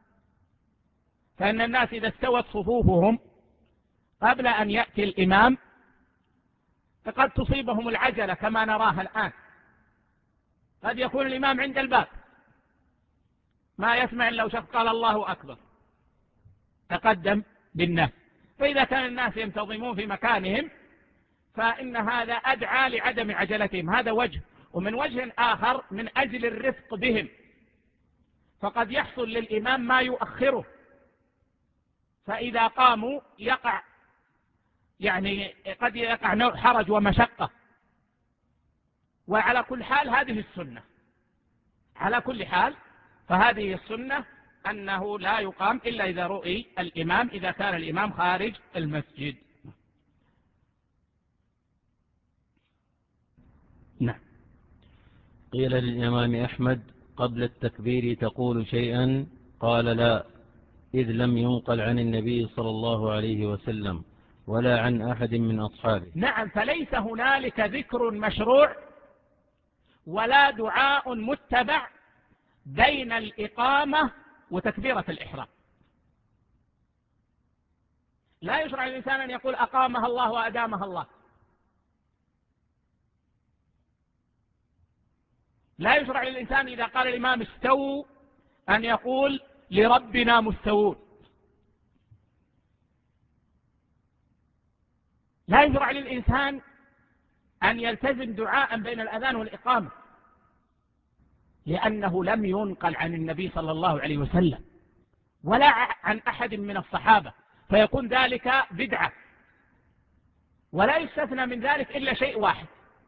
فإن الناس إذا استوت صفوفهم قبل أن يأتي الإمام فقد تصيبهم العجلة كما نراها الآن. قد يكون الإمام عند الباب ما يسمع إلا لو شخص قال الله أكبر تقدم بالناس، فإذا كان الناس ينتظمون في مكانهم فإن هذا أدعى لعدم عجلتهم، هذا وجه. ومن وجه آخر من أجل الرفق بهم، فقد يحصل للإمام ما يؤخره، فإذا قاموا يقع يعني قد يقع نوع حرج ومشقة. وعلى كل حال هذه السنة، على كل حال فهذه السنة أنه لا يقام إلا إذا رؤي الإمام، إذا كان الإمام خارج المسجد. نعم.
قيل للإمام أحمد: قبل التكبير تقول شيئا؟ قال: لا، إذ لم ينقل عن النبي صلى الله عليه وسلم ولا عن أحد من أصحابه.
نعم، فليس هنالك ذكر مشروع ولا دعاء متبع بين الإقامة وتكبيرة الإحرام. لا يشرع الإنسان أن يقول أقامها الله وأدامها الله، لا يشرع للإنسان إذا قال الإمام استووا أن يقول لربنا مستوون، لا يشرع للإنسان أن يلتزم دعاء بين الأذان والإقامة، لأنه لم ينقل عن النبي صلى الله عليه وسلم ولا عن أحد من الصحابة، فيكون ذلك بدعة. ولا يستثنى من ذلك إلا شيء واحد،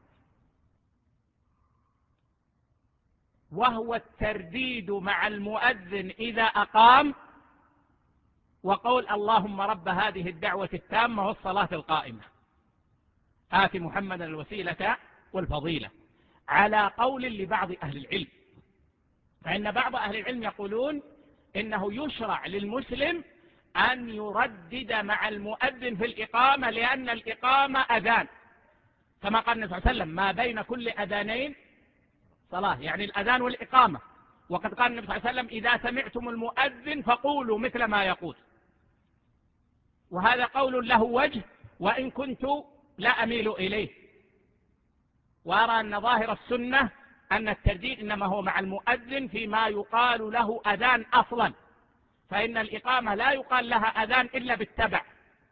وهو الترديد مع المؤذن إذا أقام، وقول اللهم رب هذه الدعوة التامة والصلاة القائمة آت محمدا الوسيلة والفضيلة، على قول لبعض أهل العلم. فإن بعض أهل العلم يقولون إنه يشرع للمسلم أن يردد مع المؤذن في الإقامة، لأن الإقامة أذان، كما قال النبي صلى الله عليه وسلم: ما بين كل أذانين صلاة، يعني الأذان والإقامة. وقد قال النبي صلى الله عليه وسلم: إذا سمعتم المؤذن فقولوا مثل ما يقول. وهذا قول له وجه، وإن كنت لا أميل إليه، وأرى أن ظاهر السنة أن الترديد إنما هو مع المؤذن فيما يقال له أذان أصلا، فإن الإقامة لا يقال لها أذان إلا بالتبع،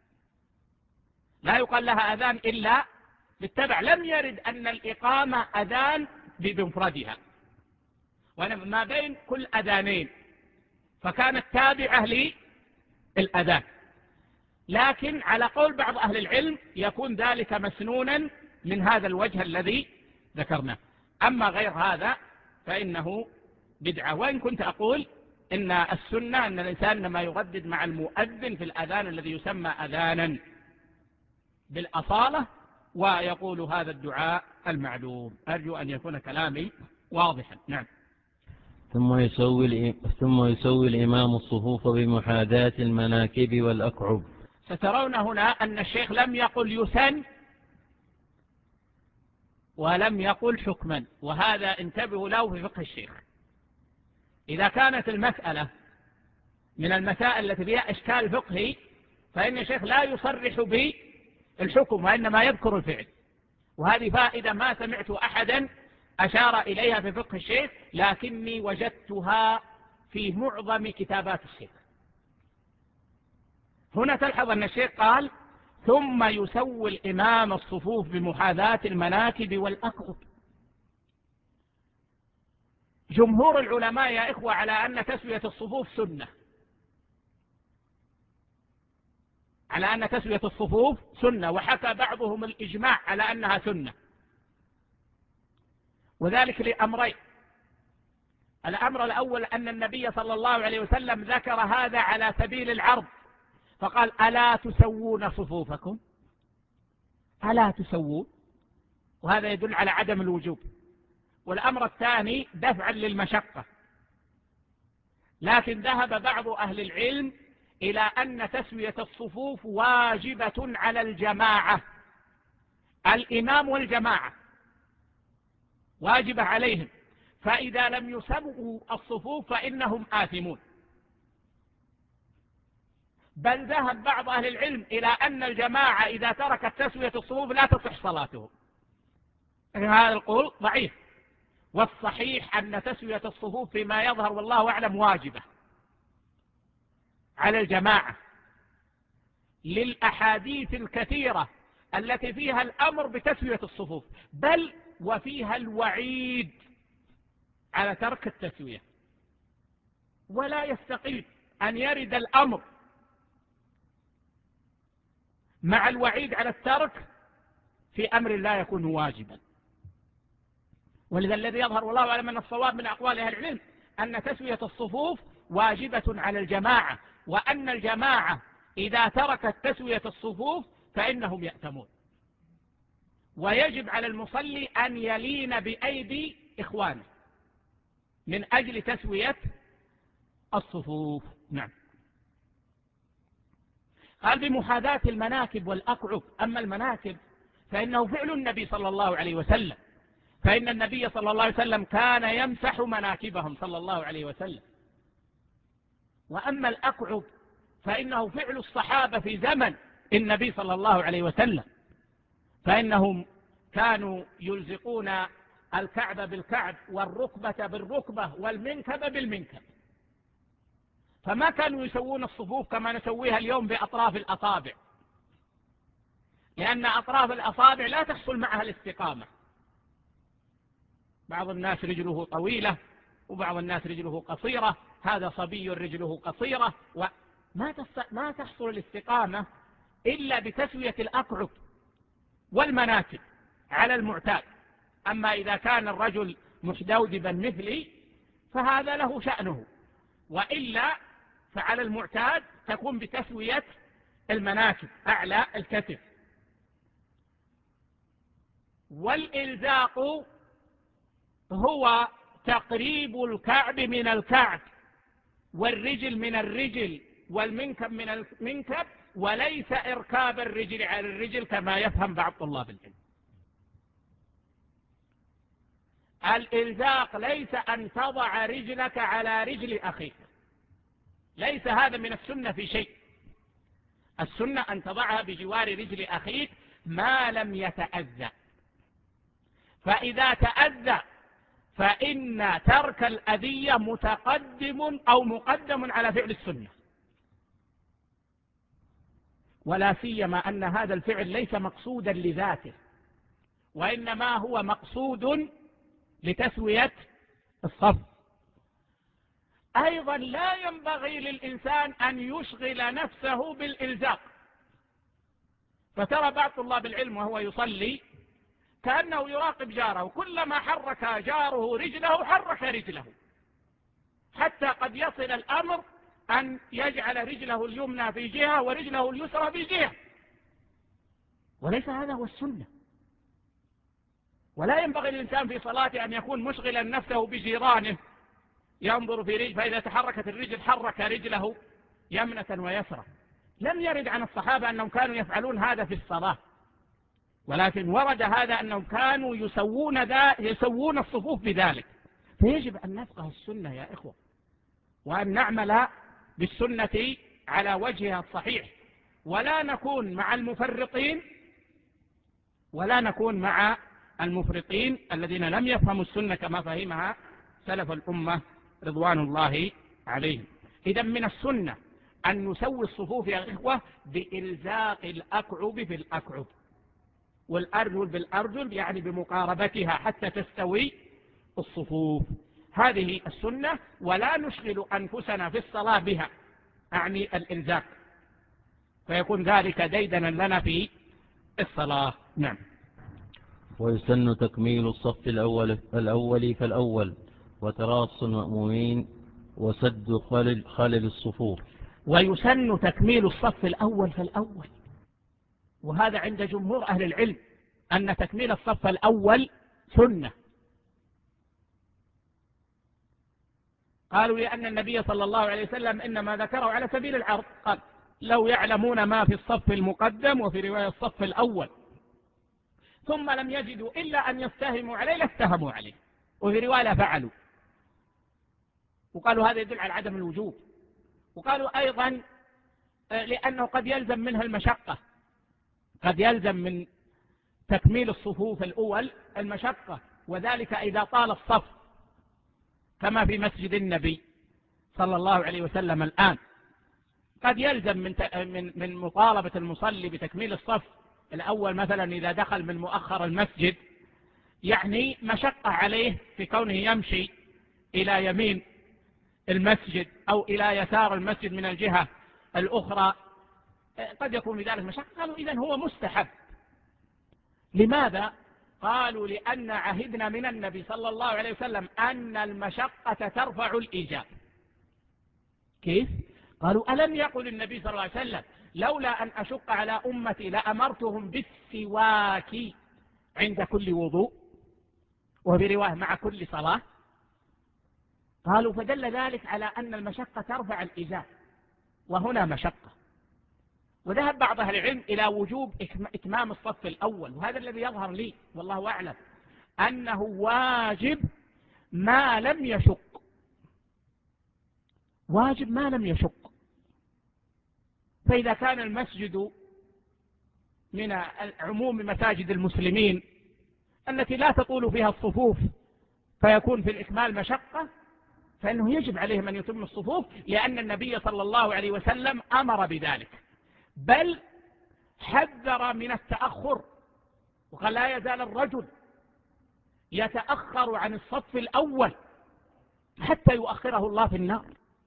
لا يقال لها أذان إلا بالتبع. لم يرد أن الإقامة أذان بمفردها، وما بين كل أذانين فكانت تابعة للأذان. لكن على قول بعض أهل العلم يكون ذلك مسنونا من هذا الوجه الذي ذكرناه. أما غير هذا فإنه بدعة. وإن كنت أقول إن السنة أن الإنسان إنما يردد مع المؤذن في الأذان الذي يسمى أذانا بالأصالة، ويقول هذا الدعاء المعلوم. أرجو أن يكون كلامي واضحا. نعم.
ثم يسوي ثم يسوي الإمام الصفوف بمحاذاة المناكب والأكعب.
سترون هنا أن الشيخ لم يقل يسن ولم يقل حكما، وهذا انتبهوا له في فقه الشيخ. إذا كانت المسألة من المسائل التي فيها إشكال فقهي فإن الشيخ لا يصرح بالحكم وإنما يذكر الفعل، وهذه فائدة ما سمعت أحدا أشار إليها في فقه الشيخ، لكني وجدتها في معظم كتابات الشيخ. هنا تلحظ أن الشيخ قال ثم يسوي الإمام الصفوف بمحاذاة المناكب والأقرب. جمهور العلماء يا إخوة على أن تسوية الصفوف سنة، على أن تسوية الصفوف سنة، وحكى بعضهم الإجماع على أنها سنة، وذلك لأمرين. الأمر الأول أن النبي صلى الله عليه وسلم ذكر هذا على سبيل العرض، فقال ألا تسوون صفوفكم، ألا تسوون، وهذا يدل على عدم الوجوب. والأمر الثاني دفعا للمشقة، لكن ذهب بعض أهل العلم إلى أن تسوية الصفوف واجبة على الجماعة، الإمام والجماعة واجبة عليهم، فإذا لم يسووا الصفوف فإنهم آثمون. بل ذهب بعض أهل العلم إلى أن الجماعة إذا تركت تسوية الصفوف لا تصح صلاتهم، هذا القول ضعيف، والصحيح أن تسوية الصفوف فيما يظهر والله أعلم واجبة على الجماعة، للأحاديث الكثيرة التي فيها الأمر بتسوية الصفوف، بل وفيها الوعيد على ترك التسوية. ولا يستقيم أن يرد الأمر مع الوعيد على الترك في أمر لا يكون واجبا. ولذا الذي يظهر والله أعلم من الصواب من أقوال أهل العلم أن تسوية الصفوف واجبة على الجماعة، وأن الجماعة إذا تركت تسوية الصفوف فإنهم يأتمون، ويجب على المصلي أن يلين بأيدي إخوانه من أجل تسوية الصفوف. نعم. قال بمحاذاة المناكب والأقعب. أما المناكب فإنه فعل النبي صلى الله عليه وسلم، فإن النبي صلى الله عليه وسلم كان يمسح مناكبهم صلى الله عليه وسلم. وأما الأقعب فإنه فعل الصحابة في زمن النبي صلى الله عليه وسلم، فإنهم كانوا يلزقون الكعب بالكعب والركبة بالركبة والمنكب بالمنكب، فما كانوا يسوون الصفوف كما نسويها اليوم بأطراف الأصابع، لأن أطراف الأصابع لا تحصل معها الاستقامة. بعض الناس رجله طويلة وبعض الناس رجله قصيرة، هذا صبي رجله قصيرة، وما ما تحصل الاستقامة إلا بتسوية الأقعب والمناكب على المعتاد. أما إذا كان الرجل محدودبا مثلي فهذا له شأنه، وإلا فعلى المعتاد تكون بتسوية المناكب أعلى الكتف. والإلزاق هو تقريب الكعب من الكعب والرجل من الرجل والمنكب من المنكب، وليس إركاب الرجل على الرجل كما يفهم بعض طلاب العلم. الإلزاق ليس أن تضع رجلك على رجل أخيك، ليس هذا من السنة في شيء. السنة أن تضعها بجوار رجل أخيك ما لم يتأذى، فإذا تأذى فإن ترك الأذية متقدم أو مقدم على فعل السنة، ولا سيما أن هذا الفعل ليس مقصودا لذاته، وإنما هو مقصود لتسوية الصف. أيضا لا ينبغي للإنسان أن يشغل نفسه بالإلزاق، فترى بعض طلاب العلم وهو يصلي كأنه يراقب جاره، كلما حرك جاره رجله حرك رجله، حتى قد يصل الأمر أن يجعل رجله اليمنى في جهة ورجله اليسرى في جهة، وليس هذا هو السنة. ولا ينبغي للإنسان في صلاته أن يكون مشغلا نفسه بجيرانه ينظر في رجل، فإذا تحركت الرجل حرك رجله يمنة ويسرى. لم يرد عن الصحابة أنهم كانوا يفعلون هذا في الصلاة، ولكن ورد هذا أنهم كانوا يسوون, ذا يسوون الصفوف بذلك. فيجب أن نفقه السنة يا إخوة، وأن نعمل بالسنة على وجهها الصحيح، ولا نكون مع المفرطين ولا نكون مع المفرطين الذين لم يفهموا السنة كما فهمها سلف الأمة رضوان الله عليهم. إذا من السنة أن نسوي الصفوف يا إخوة بإلزاق الأكعب في الأكعب، والأرجل بالأرجل، يعني بمقاربتها حتى تستوي الصفوف. هذه السنة، ولا نشغل أنفسنا في الصلاة بها، أعني الإلزاق، فيكون ذلك ديدنا لنا في الصلاة. نعم.
ويسن تكميل الصف الأول الأول فالأول، وتراص المأمومين، وسد خلل, خلل الصفوف.
ويسن تكميل الصف الأول فالأول، وهذا عند جمهور أهل العلم أن تكميل الصف الأول سنة. قالوا لأن النبي صلى الله عليه وسلم إنما ذكره على سبيل العرض، قال لو يعلمون ما في الصف المقدم، وفي رواية الصف الأول، ثم لم يجدوا إلا أن يستهموا عليه لاستهموا عليه، وفي رواية فعلوا. وقالوا هذا يدل على عدم الوجوب. وقالوا أيضا لأنه قد يلزم منها المشقة، قد يلزم من تكميل الصفوف الأول المشقة، وذلك إذا طال الصف كما في مسجد النبي صلى الله عليه وسلم الآن. قد يلزم من من من مطالبة المصلي بتكميل الصف الأول، مثلا إذا دخل من مؤخر المسجد، يعني مشقة عليه في كونه يمشي إلى يمين المسجد أو إلى يسار المسجد من الجهة الأخرى، قد يكون لذلك مشقة. قالوا إذن هو مستحب. لماذا؟ قالوا لأن عهدنا من النبي صلى الله عليه وسلم أن المشقة ترفع الإيجاب. كيف؟ قالوا ألم يقل النبي صلى الله عليه وسلم لولا أن أشق على أمتي لأمرتهم بالسواك عند كل وضوء، وفي رواية مع كل صلاة. قالوا فدل ذلك على أن المشقة ترفع الإيجاب، وهنا مشقة. وذهب بعض أهل العلم إلى وجوب إتمام الصف الأول، وهذا الذي يظهر لي والله أعلم أنه واجب ما لم يشق، واجب ما لم يشق. فإذا كان المسجد من عموم مساجد المسلمين التي لا تطول فيها الصفوف فيكون في الإكمال مشقة، فإنه يجب عليهم أن يتم الصفوف، لأن النبي صلى الله عليه وسلم أمر بذلك، بل حذر من التأخر، وقال لا يزال الرجل يتأخر عن الصف الأول حتى يؤخره الله في النار.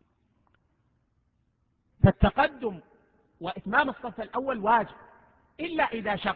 فالتقدم وإتمام الصف الأول واجب، إلا إذا شق،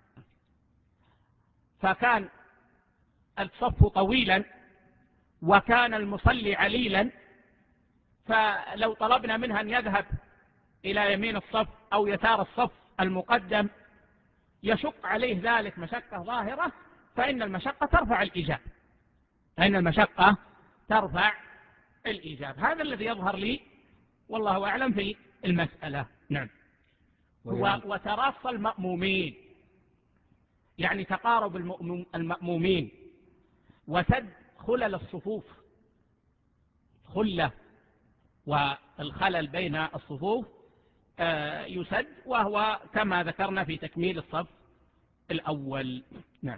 فكان الصف طويلا وكان المصلي عليلا، فلو طلبنا منها أن يذهب إلى يمين الصف أو يسار الصف المقدم يشق عليه ذلك مشقة ظاهرة، فإن المشقة ترفع الإيجاب، فإن المشقة ترفع الإيجاب. هذا الذي يظهر لي والله أعلم في المسألة. نعم. وتراص المأمومين، يعني تقارب المأمومين، وسد خلل الصفوف، خلة والخلل بين الصفوف يسد، وهو كما ذكرنا في تكميل الصف الأول. نعم.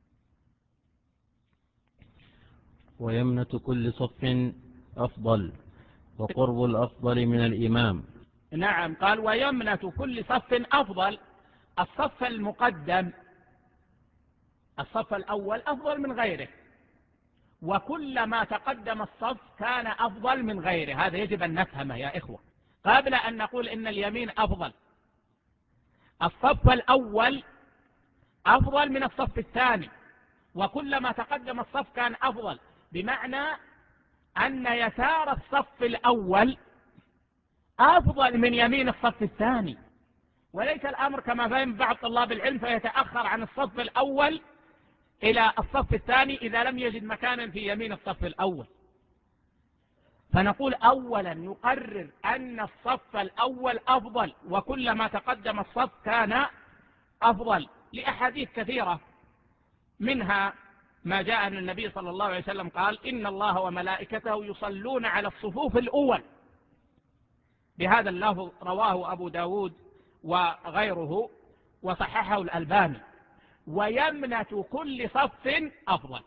ويمنة كل صف أفضل، وقرب الأفضل من الإمام.
نعم. قال ويمنة كل صف أفضل. الصف المقدم، الصف الأول أفضل من غيره، وكلما تقدم الصف كان أفضل من غيره. هذا يجب أن نفهمه يا إخوة قبل أن نقول إن اليمين أفضل. الصف الأول أفضل من الصف الثاني، وكلما تقدم الصف كان أفضل، بمعنى أن يسار الصف الأول أفضل من يمين الصف الثاني، وليس الأمر كما فهم بعض طلاب العلم فيتأخر عن الصف الأول إلى الصف الثاني إذا لم يجد مكانا في يمين الصف الأول. فنقول أولا نقرر أن الصف الأول أفضل، وكلما تقدم الصف كان أفضل، لأحاديث كثيرة، منها ما جاء أن النبي صلى الله عليه وسلم قال إن الله وملائكته يصلون على الصفوف الأول، بهذا اللفظ، رواه أبو داود وغيره وصححه الألباني. ويمنة كل صف أفضل،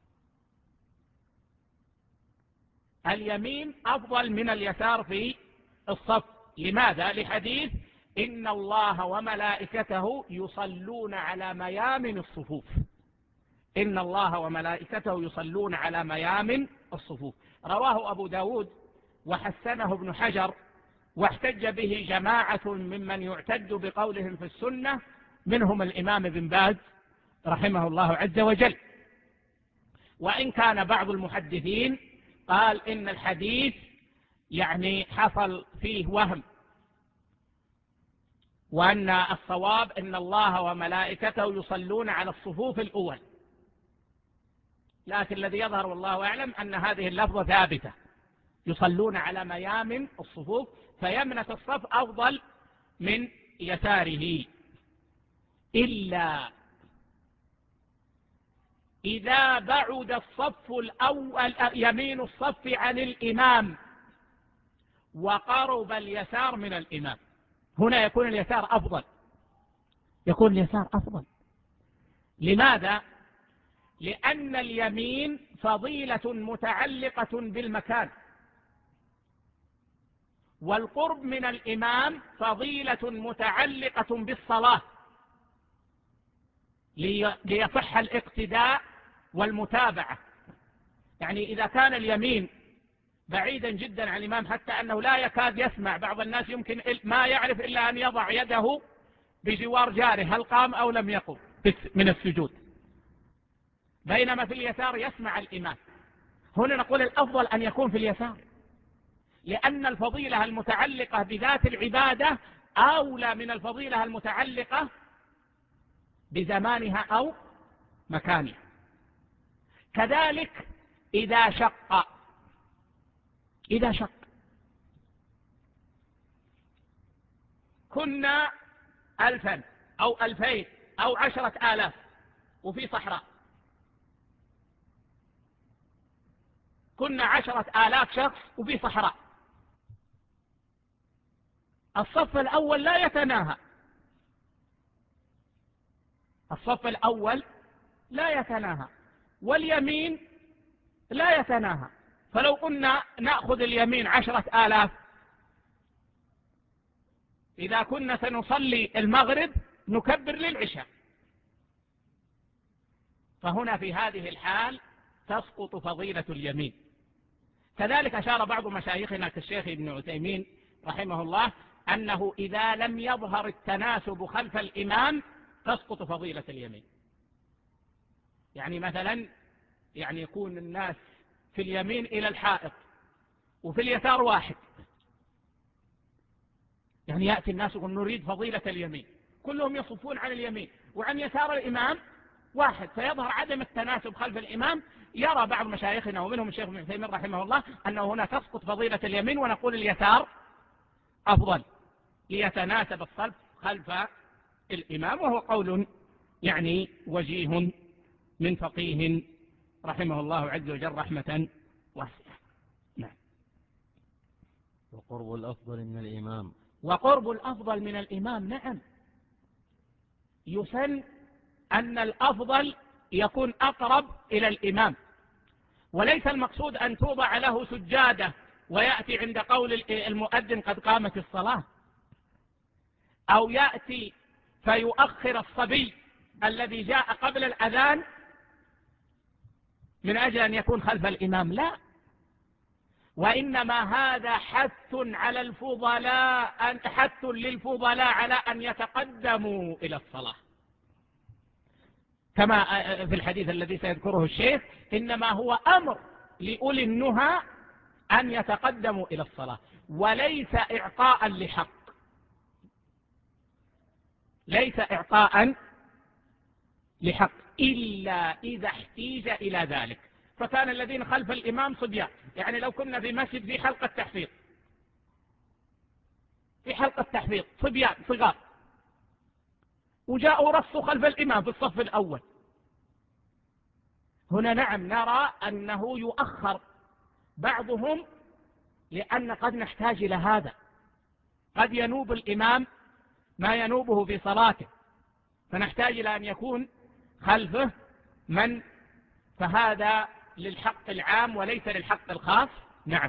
اليمين أفضل من اليسار في الصف. لماذا؟ لحديث إن الله وملائكته يصلون على ميامن الصفوف. إن الله وملائكته يصلون على ميامن الصفوف، رواه أبو داود وحسنه ابن حجر، واحتج به جماعة ممن يعتد بقولهم في السنة، منهم الإمام ابن باز رحمه الله عز وجل. وإن كان بعض المحدثين قال إن الحديث يعني حصل فيه وهم، وأن الصواب إن الله وملائكته يصلون على الصفوف الأول، لكن الذي يظهر والله أعلم أن هذه اللفظة ثابتة، يصلون على ميامن الصفوف، فيمنة الصف أفضل من يساره، إلا إذا بعد الصف الأول يمين الصف عن الإمام وقرب اليسار من الإمام، هنا يكون اليسار أفضل، يكون اليسار أفضل. لماذا؟ لأن اليمين فضيلة متعلقة بالمكان، والقرب من الإمام فضيلة متعلقة بالصلاة، ليصح الاقتداء والمتابعة. يعني إذا كان اليمين بعيدا جدا عن الإمام حتى أنه لا يكاد يسمع، بعض الناس يمكن ما يعرف إلا أن يضع يده بجوار جاره هل قام أو لم يقم من السجود، بينما في اليسار يسمع الإمام. هنا نقول الأفضل أن يكون في اليسار، لأن الفضيلة المتعلقة بذات العبادة أولى من الفضيلة المتعلقة بزمانها أو مكانها. كذلك إذا شق إذا شق كنا ألفا أو ألفين أو عشرة آلاف وفي صحراء، كنا عشرة آلاف شخص وفي صحراء، الصف الأول لا يتناهى، الصف الأول لا يتناهى واليمين لا يتناهى. فلو قلنا نأخذ اليمين عشرة آلاف، إذا كنا سنصلي المغرب نكبر للعشاء، فهنا في هذه الحال تسقط فضيلة اليمين. كذلك أشار بعض مشايخنا كالشيخ ابن عثيمين رحمه الله أنه إذا لم يظهر التناسب خلف الإمام تسقط فضيلة اليمين. يعني مثلا يعني يكون الناس في اليمين إلى الحائط وفي اليسار واحد، يعني يأتي الناس يقول نريد فضيلة اليمين، كلهم يصفون عن اليمين وعن يسار الإمام واحد، فيظهر عدم التناسب خلف الإمام. يرى بعض مشايخنا ومنهم الشيخ ابن عثيمين رحمه الله أنه هنا تسقط فضيلة اليمين، ونقول اليسار أفضل ليتناسب الصلب خلف الإمام، وهو قول يعني وجيه من فقيه رحمه الله عز وجل رحمة واسعة. نعم.
وقرب الأفضل من الإمام
وقرب الأفضل من الإمام، نعم، يسن أن الأفضل يكون أقرب إلى الإمام، وليس المقصود أن توضع له سجادة ويأتي عند قول المؤذن قد قامت الصلاة، أو يأتي فيؤخر الصبي الذي جاء قبل الأذان من أجل أن يكون خلف الإمام، لا، وإنما هذا حث على الفضلاء، حث للفضلاء على أن يتقدموا إلى الصلاة، كما في الحديث الذي سيذكره الشيخ، إنما هو أمر لأولي النهى أن يتقدموا إلى الصلاة، وليس إعطاء لحق، ليس إعطاء لحق إلا إذا احتيج إلى ذلك. فكان الذين خلف الإمام صبيان، يعني لو كنا في مسجد في حلقة تحفيظ في حلقة تحفيظ صبيان صغار، وجاءوا رصوا خلف الإمام في الصف الأول. هنا نعم نرى أنه يؤخر بعضهم، لأن قد نحتاج إلى هذا، قد ينوب الإمام ما ينوبه في صلاته، فنحتاج إلى أن يكون خلفه من، فهذا للحق العام وليس للحق الخاص. نعم،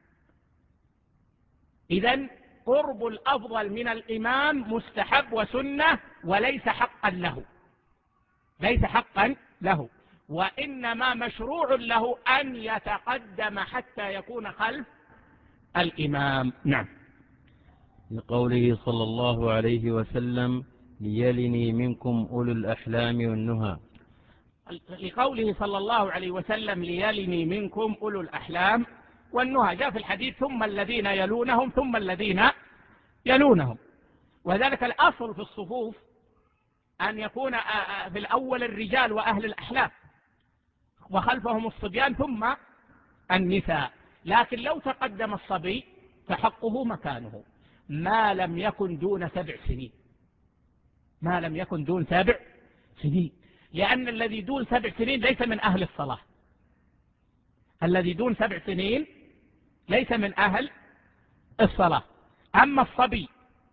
إذن قرب الأفضل من الإمام مستحب وسنة وليس حقا له، ليس حقا له، وإنما مشروع له أن يتقدم حتى يكون خلف الإمام. نعم.
لقوله صلى الله عليه وسلم: ليلني منكم أولو الأحلام والنهى.
لقوله صلى الله عليه وسلم: ليلني منكم أولو الأحلام والنهى، جاء في الحديث: ثم الذين يلونهم ثم الذين يلونهم. وذلك الأصل في الصفوف أن يكون في الأول الرجال وأهل الأحلام، وخلفهم الصبيان ثم النساء. لكن لو تقدم الصبي فحقه مكانه ما لم يكن دون سبع سنين، ما لم يكن دون سبع سنين، لأن الذي دون سبع سنين ليس من أهل الصلاة، الذي دون سبع سنين ليس من أهل الصلاة. أما الصبي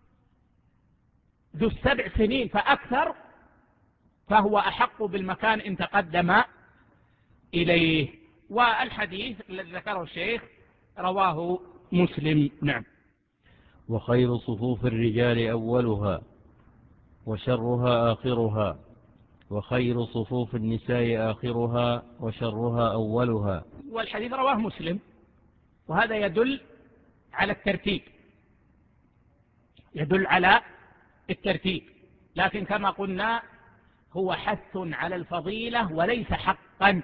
ذو السبع سنين فأكثر فهو أحق بالمكان إن تقدم إليه. والحديث الذي ذكره الشيخ رواه مسلم. نعم.
وخير صفوف الرجال أولها وشرها آخرها، وخير صفوف النساء آخرها وشرها أولها.
والحديث رواه مسلم، وهذا يدل على الترتيب، يدل على الترتيب، لكن كما قلنا هو حث على الفضيلة وليس حقا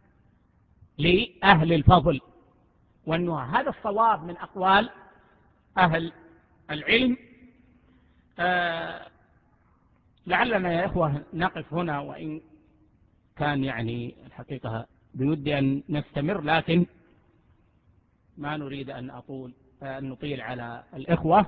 لأهل الفضل والنهى. هذا الصواب من أقوال أهل العلم. آه لعلنا يا إخوة نقف هنا، وإن كان يعني الحقيقة بودي أن نستمر، لكن ما نريد أن أطول أن نطيل على الإخوة.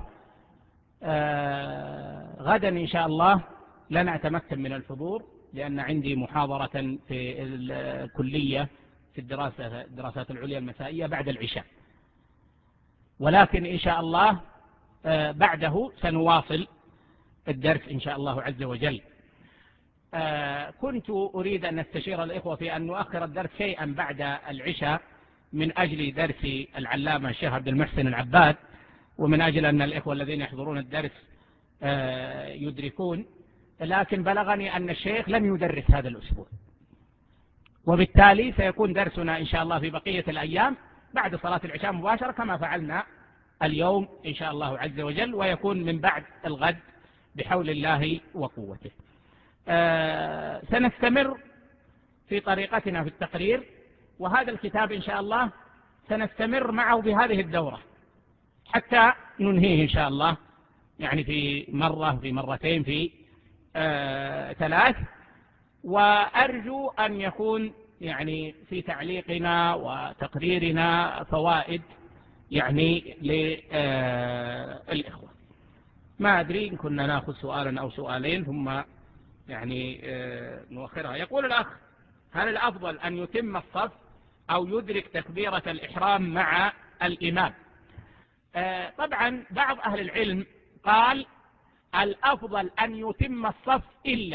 آه غدا إن شاء الله لن أتمكن من الحضور، لأن عندي محاضرة في الكلية في الدراسة الدراسات العليا المسائية بعد العشاء، ولكن إن شاء الله آه بعده سنواصل الدرس إن شاء الله عز وجل. آه كنت أريد أن نستشير الإخوة في أن نؤخر الدرس شيئا بعد العشاء من أجل درس العلامة الشيخ عبد المحسن العباد، ومن أجل أن الإخوة الذين يحضرون الدرس آه يدركون، لكن بلغني أن الشيخ لم يدرس هذا الأسبوع، وبالتالي سيكون درسنا إن شاء الله في بقية الأيام بعد صلاة العشاء مباشرة كما فعلنا اليوم إن شاء الله عز وجل، ويكون من بعد الغد بحول الله وقوته. آه سنستمر في طريقتنا في التقرير، وهذا الكتاب إن شاء الله سنستمر معه بهذه الدورة حتى ننهيه إن شاء الله، يعني في مرة في مرتين في آه ثلاث. وأرجو أن يكون يعني في تعليقنا وتقريرنا فوائد يعني للإخوة. ما أدري إن كنا نأخذ سؤالا أو سؤالين ثم يعني نؤخرها. يقول الأخ: هل الأفضل أن يتم الصف أو يدرك تكبيرة الإحرام مع الإمام؟ طبعا بعض أهل العلم قال الأفضل أن يتم الصف إلا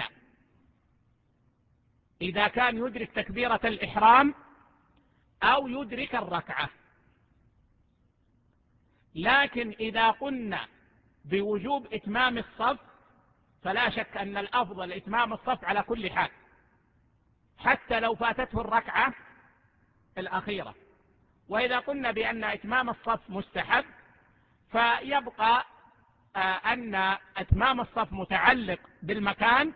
إذا كان يدرك تكبيرة الإحرام أو يدرك الركعة. لكن إذا قلنا بوجوب إتمام الصف فلا شك أن الأفضل إتمام الصف على كل حال، حتى لو فاتته الركعة الأخيرة. وإذا قلنا بأن إتمام الصف مستحب فيبقى أن إتمام الصف متعلق بالمكان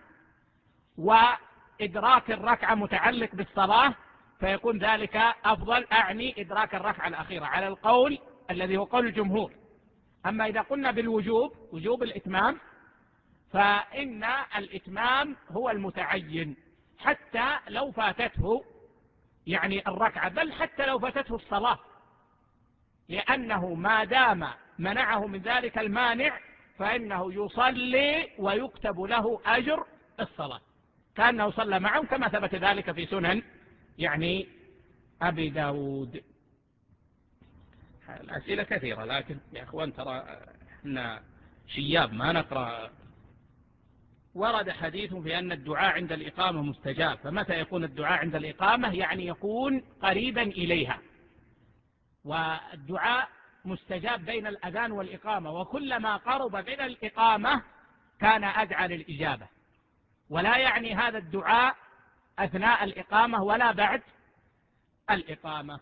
وإدراك الركعة متعلق بالصلاة، فيكون ذلك أفضل، أعني إدراك الركعة الأخيرة على القول الذي هو قول الجمهور. أما إذا قلنا بالوجوب وجوب الإتمام فإن الإتمام هو المتعين حتى لو فاتته يعني الركعة، بل حتى لو فاتته الصلاة، لأنه ما دام منعه من ذلك المانع فإنه يصلي ويكتب له أجر الصلاة كأنه صلى معهم، كما ثبت ذلك في سنن يعني أبي داود. الأسئلة كثيرة، لكن يا أخوان ترى إحنا شياب ما نقرأ. ورد حديث في أن الدعاء عند الإقامة مستجاب، فمتى يكون الدعاء عند الإقامة؟ يعني يكون قريبا إليها، والدعاء مستجاب بين الأذان والإقامة، وكلما قرب من الإقامة كان أدعى للإجابة. ولا يعني هذا الدعاء أثناء الإقامة ولا بعد الإقامة.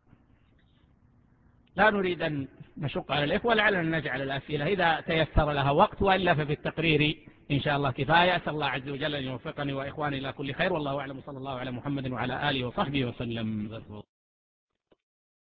لا نريد أن نشق على الإخوة، لعلنا نجعل الأسئلة إذا تيسر لها وقت، وإلا ففي التقرير إن شاء الله كفاية. أسأل الله عز وجل أن يوفقني وإخواني إلى كل خير، والله أعلم، صلى الله على محمد وعلى آله وصحبه وسلم.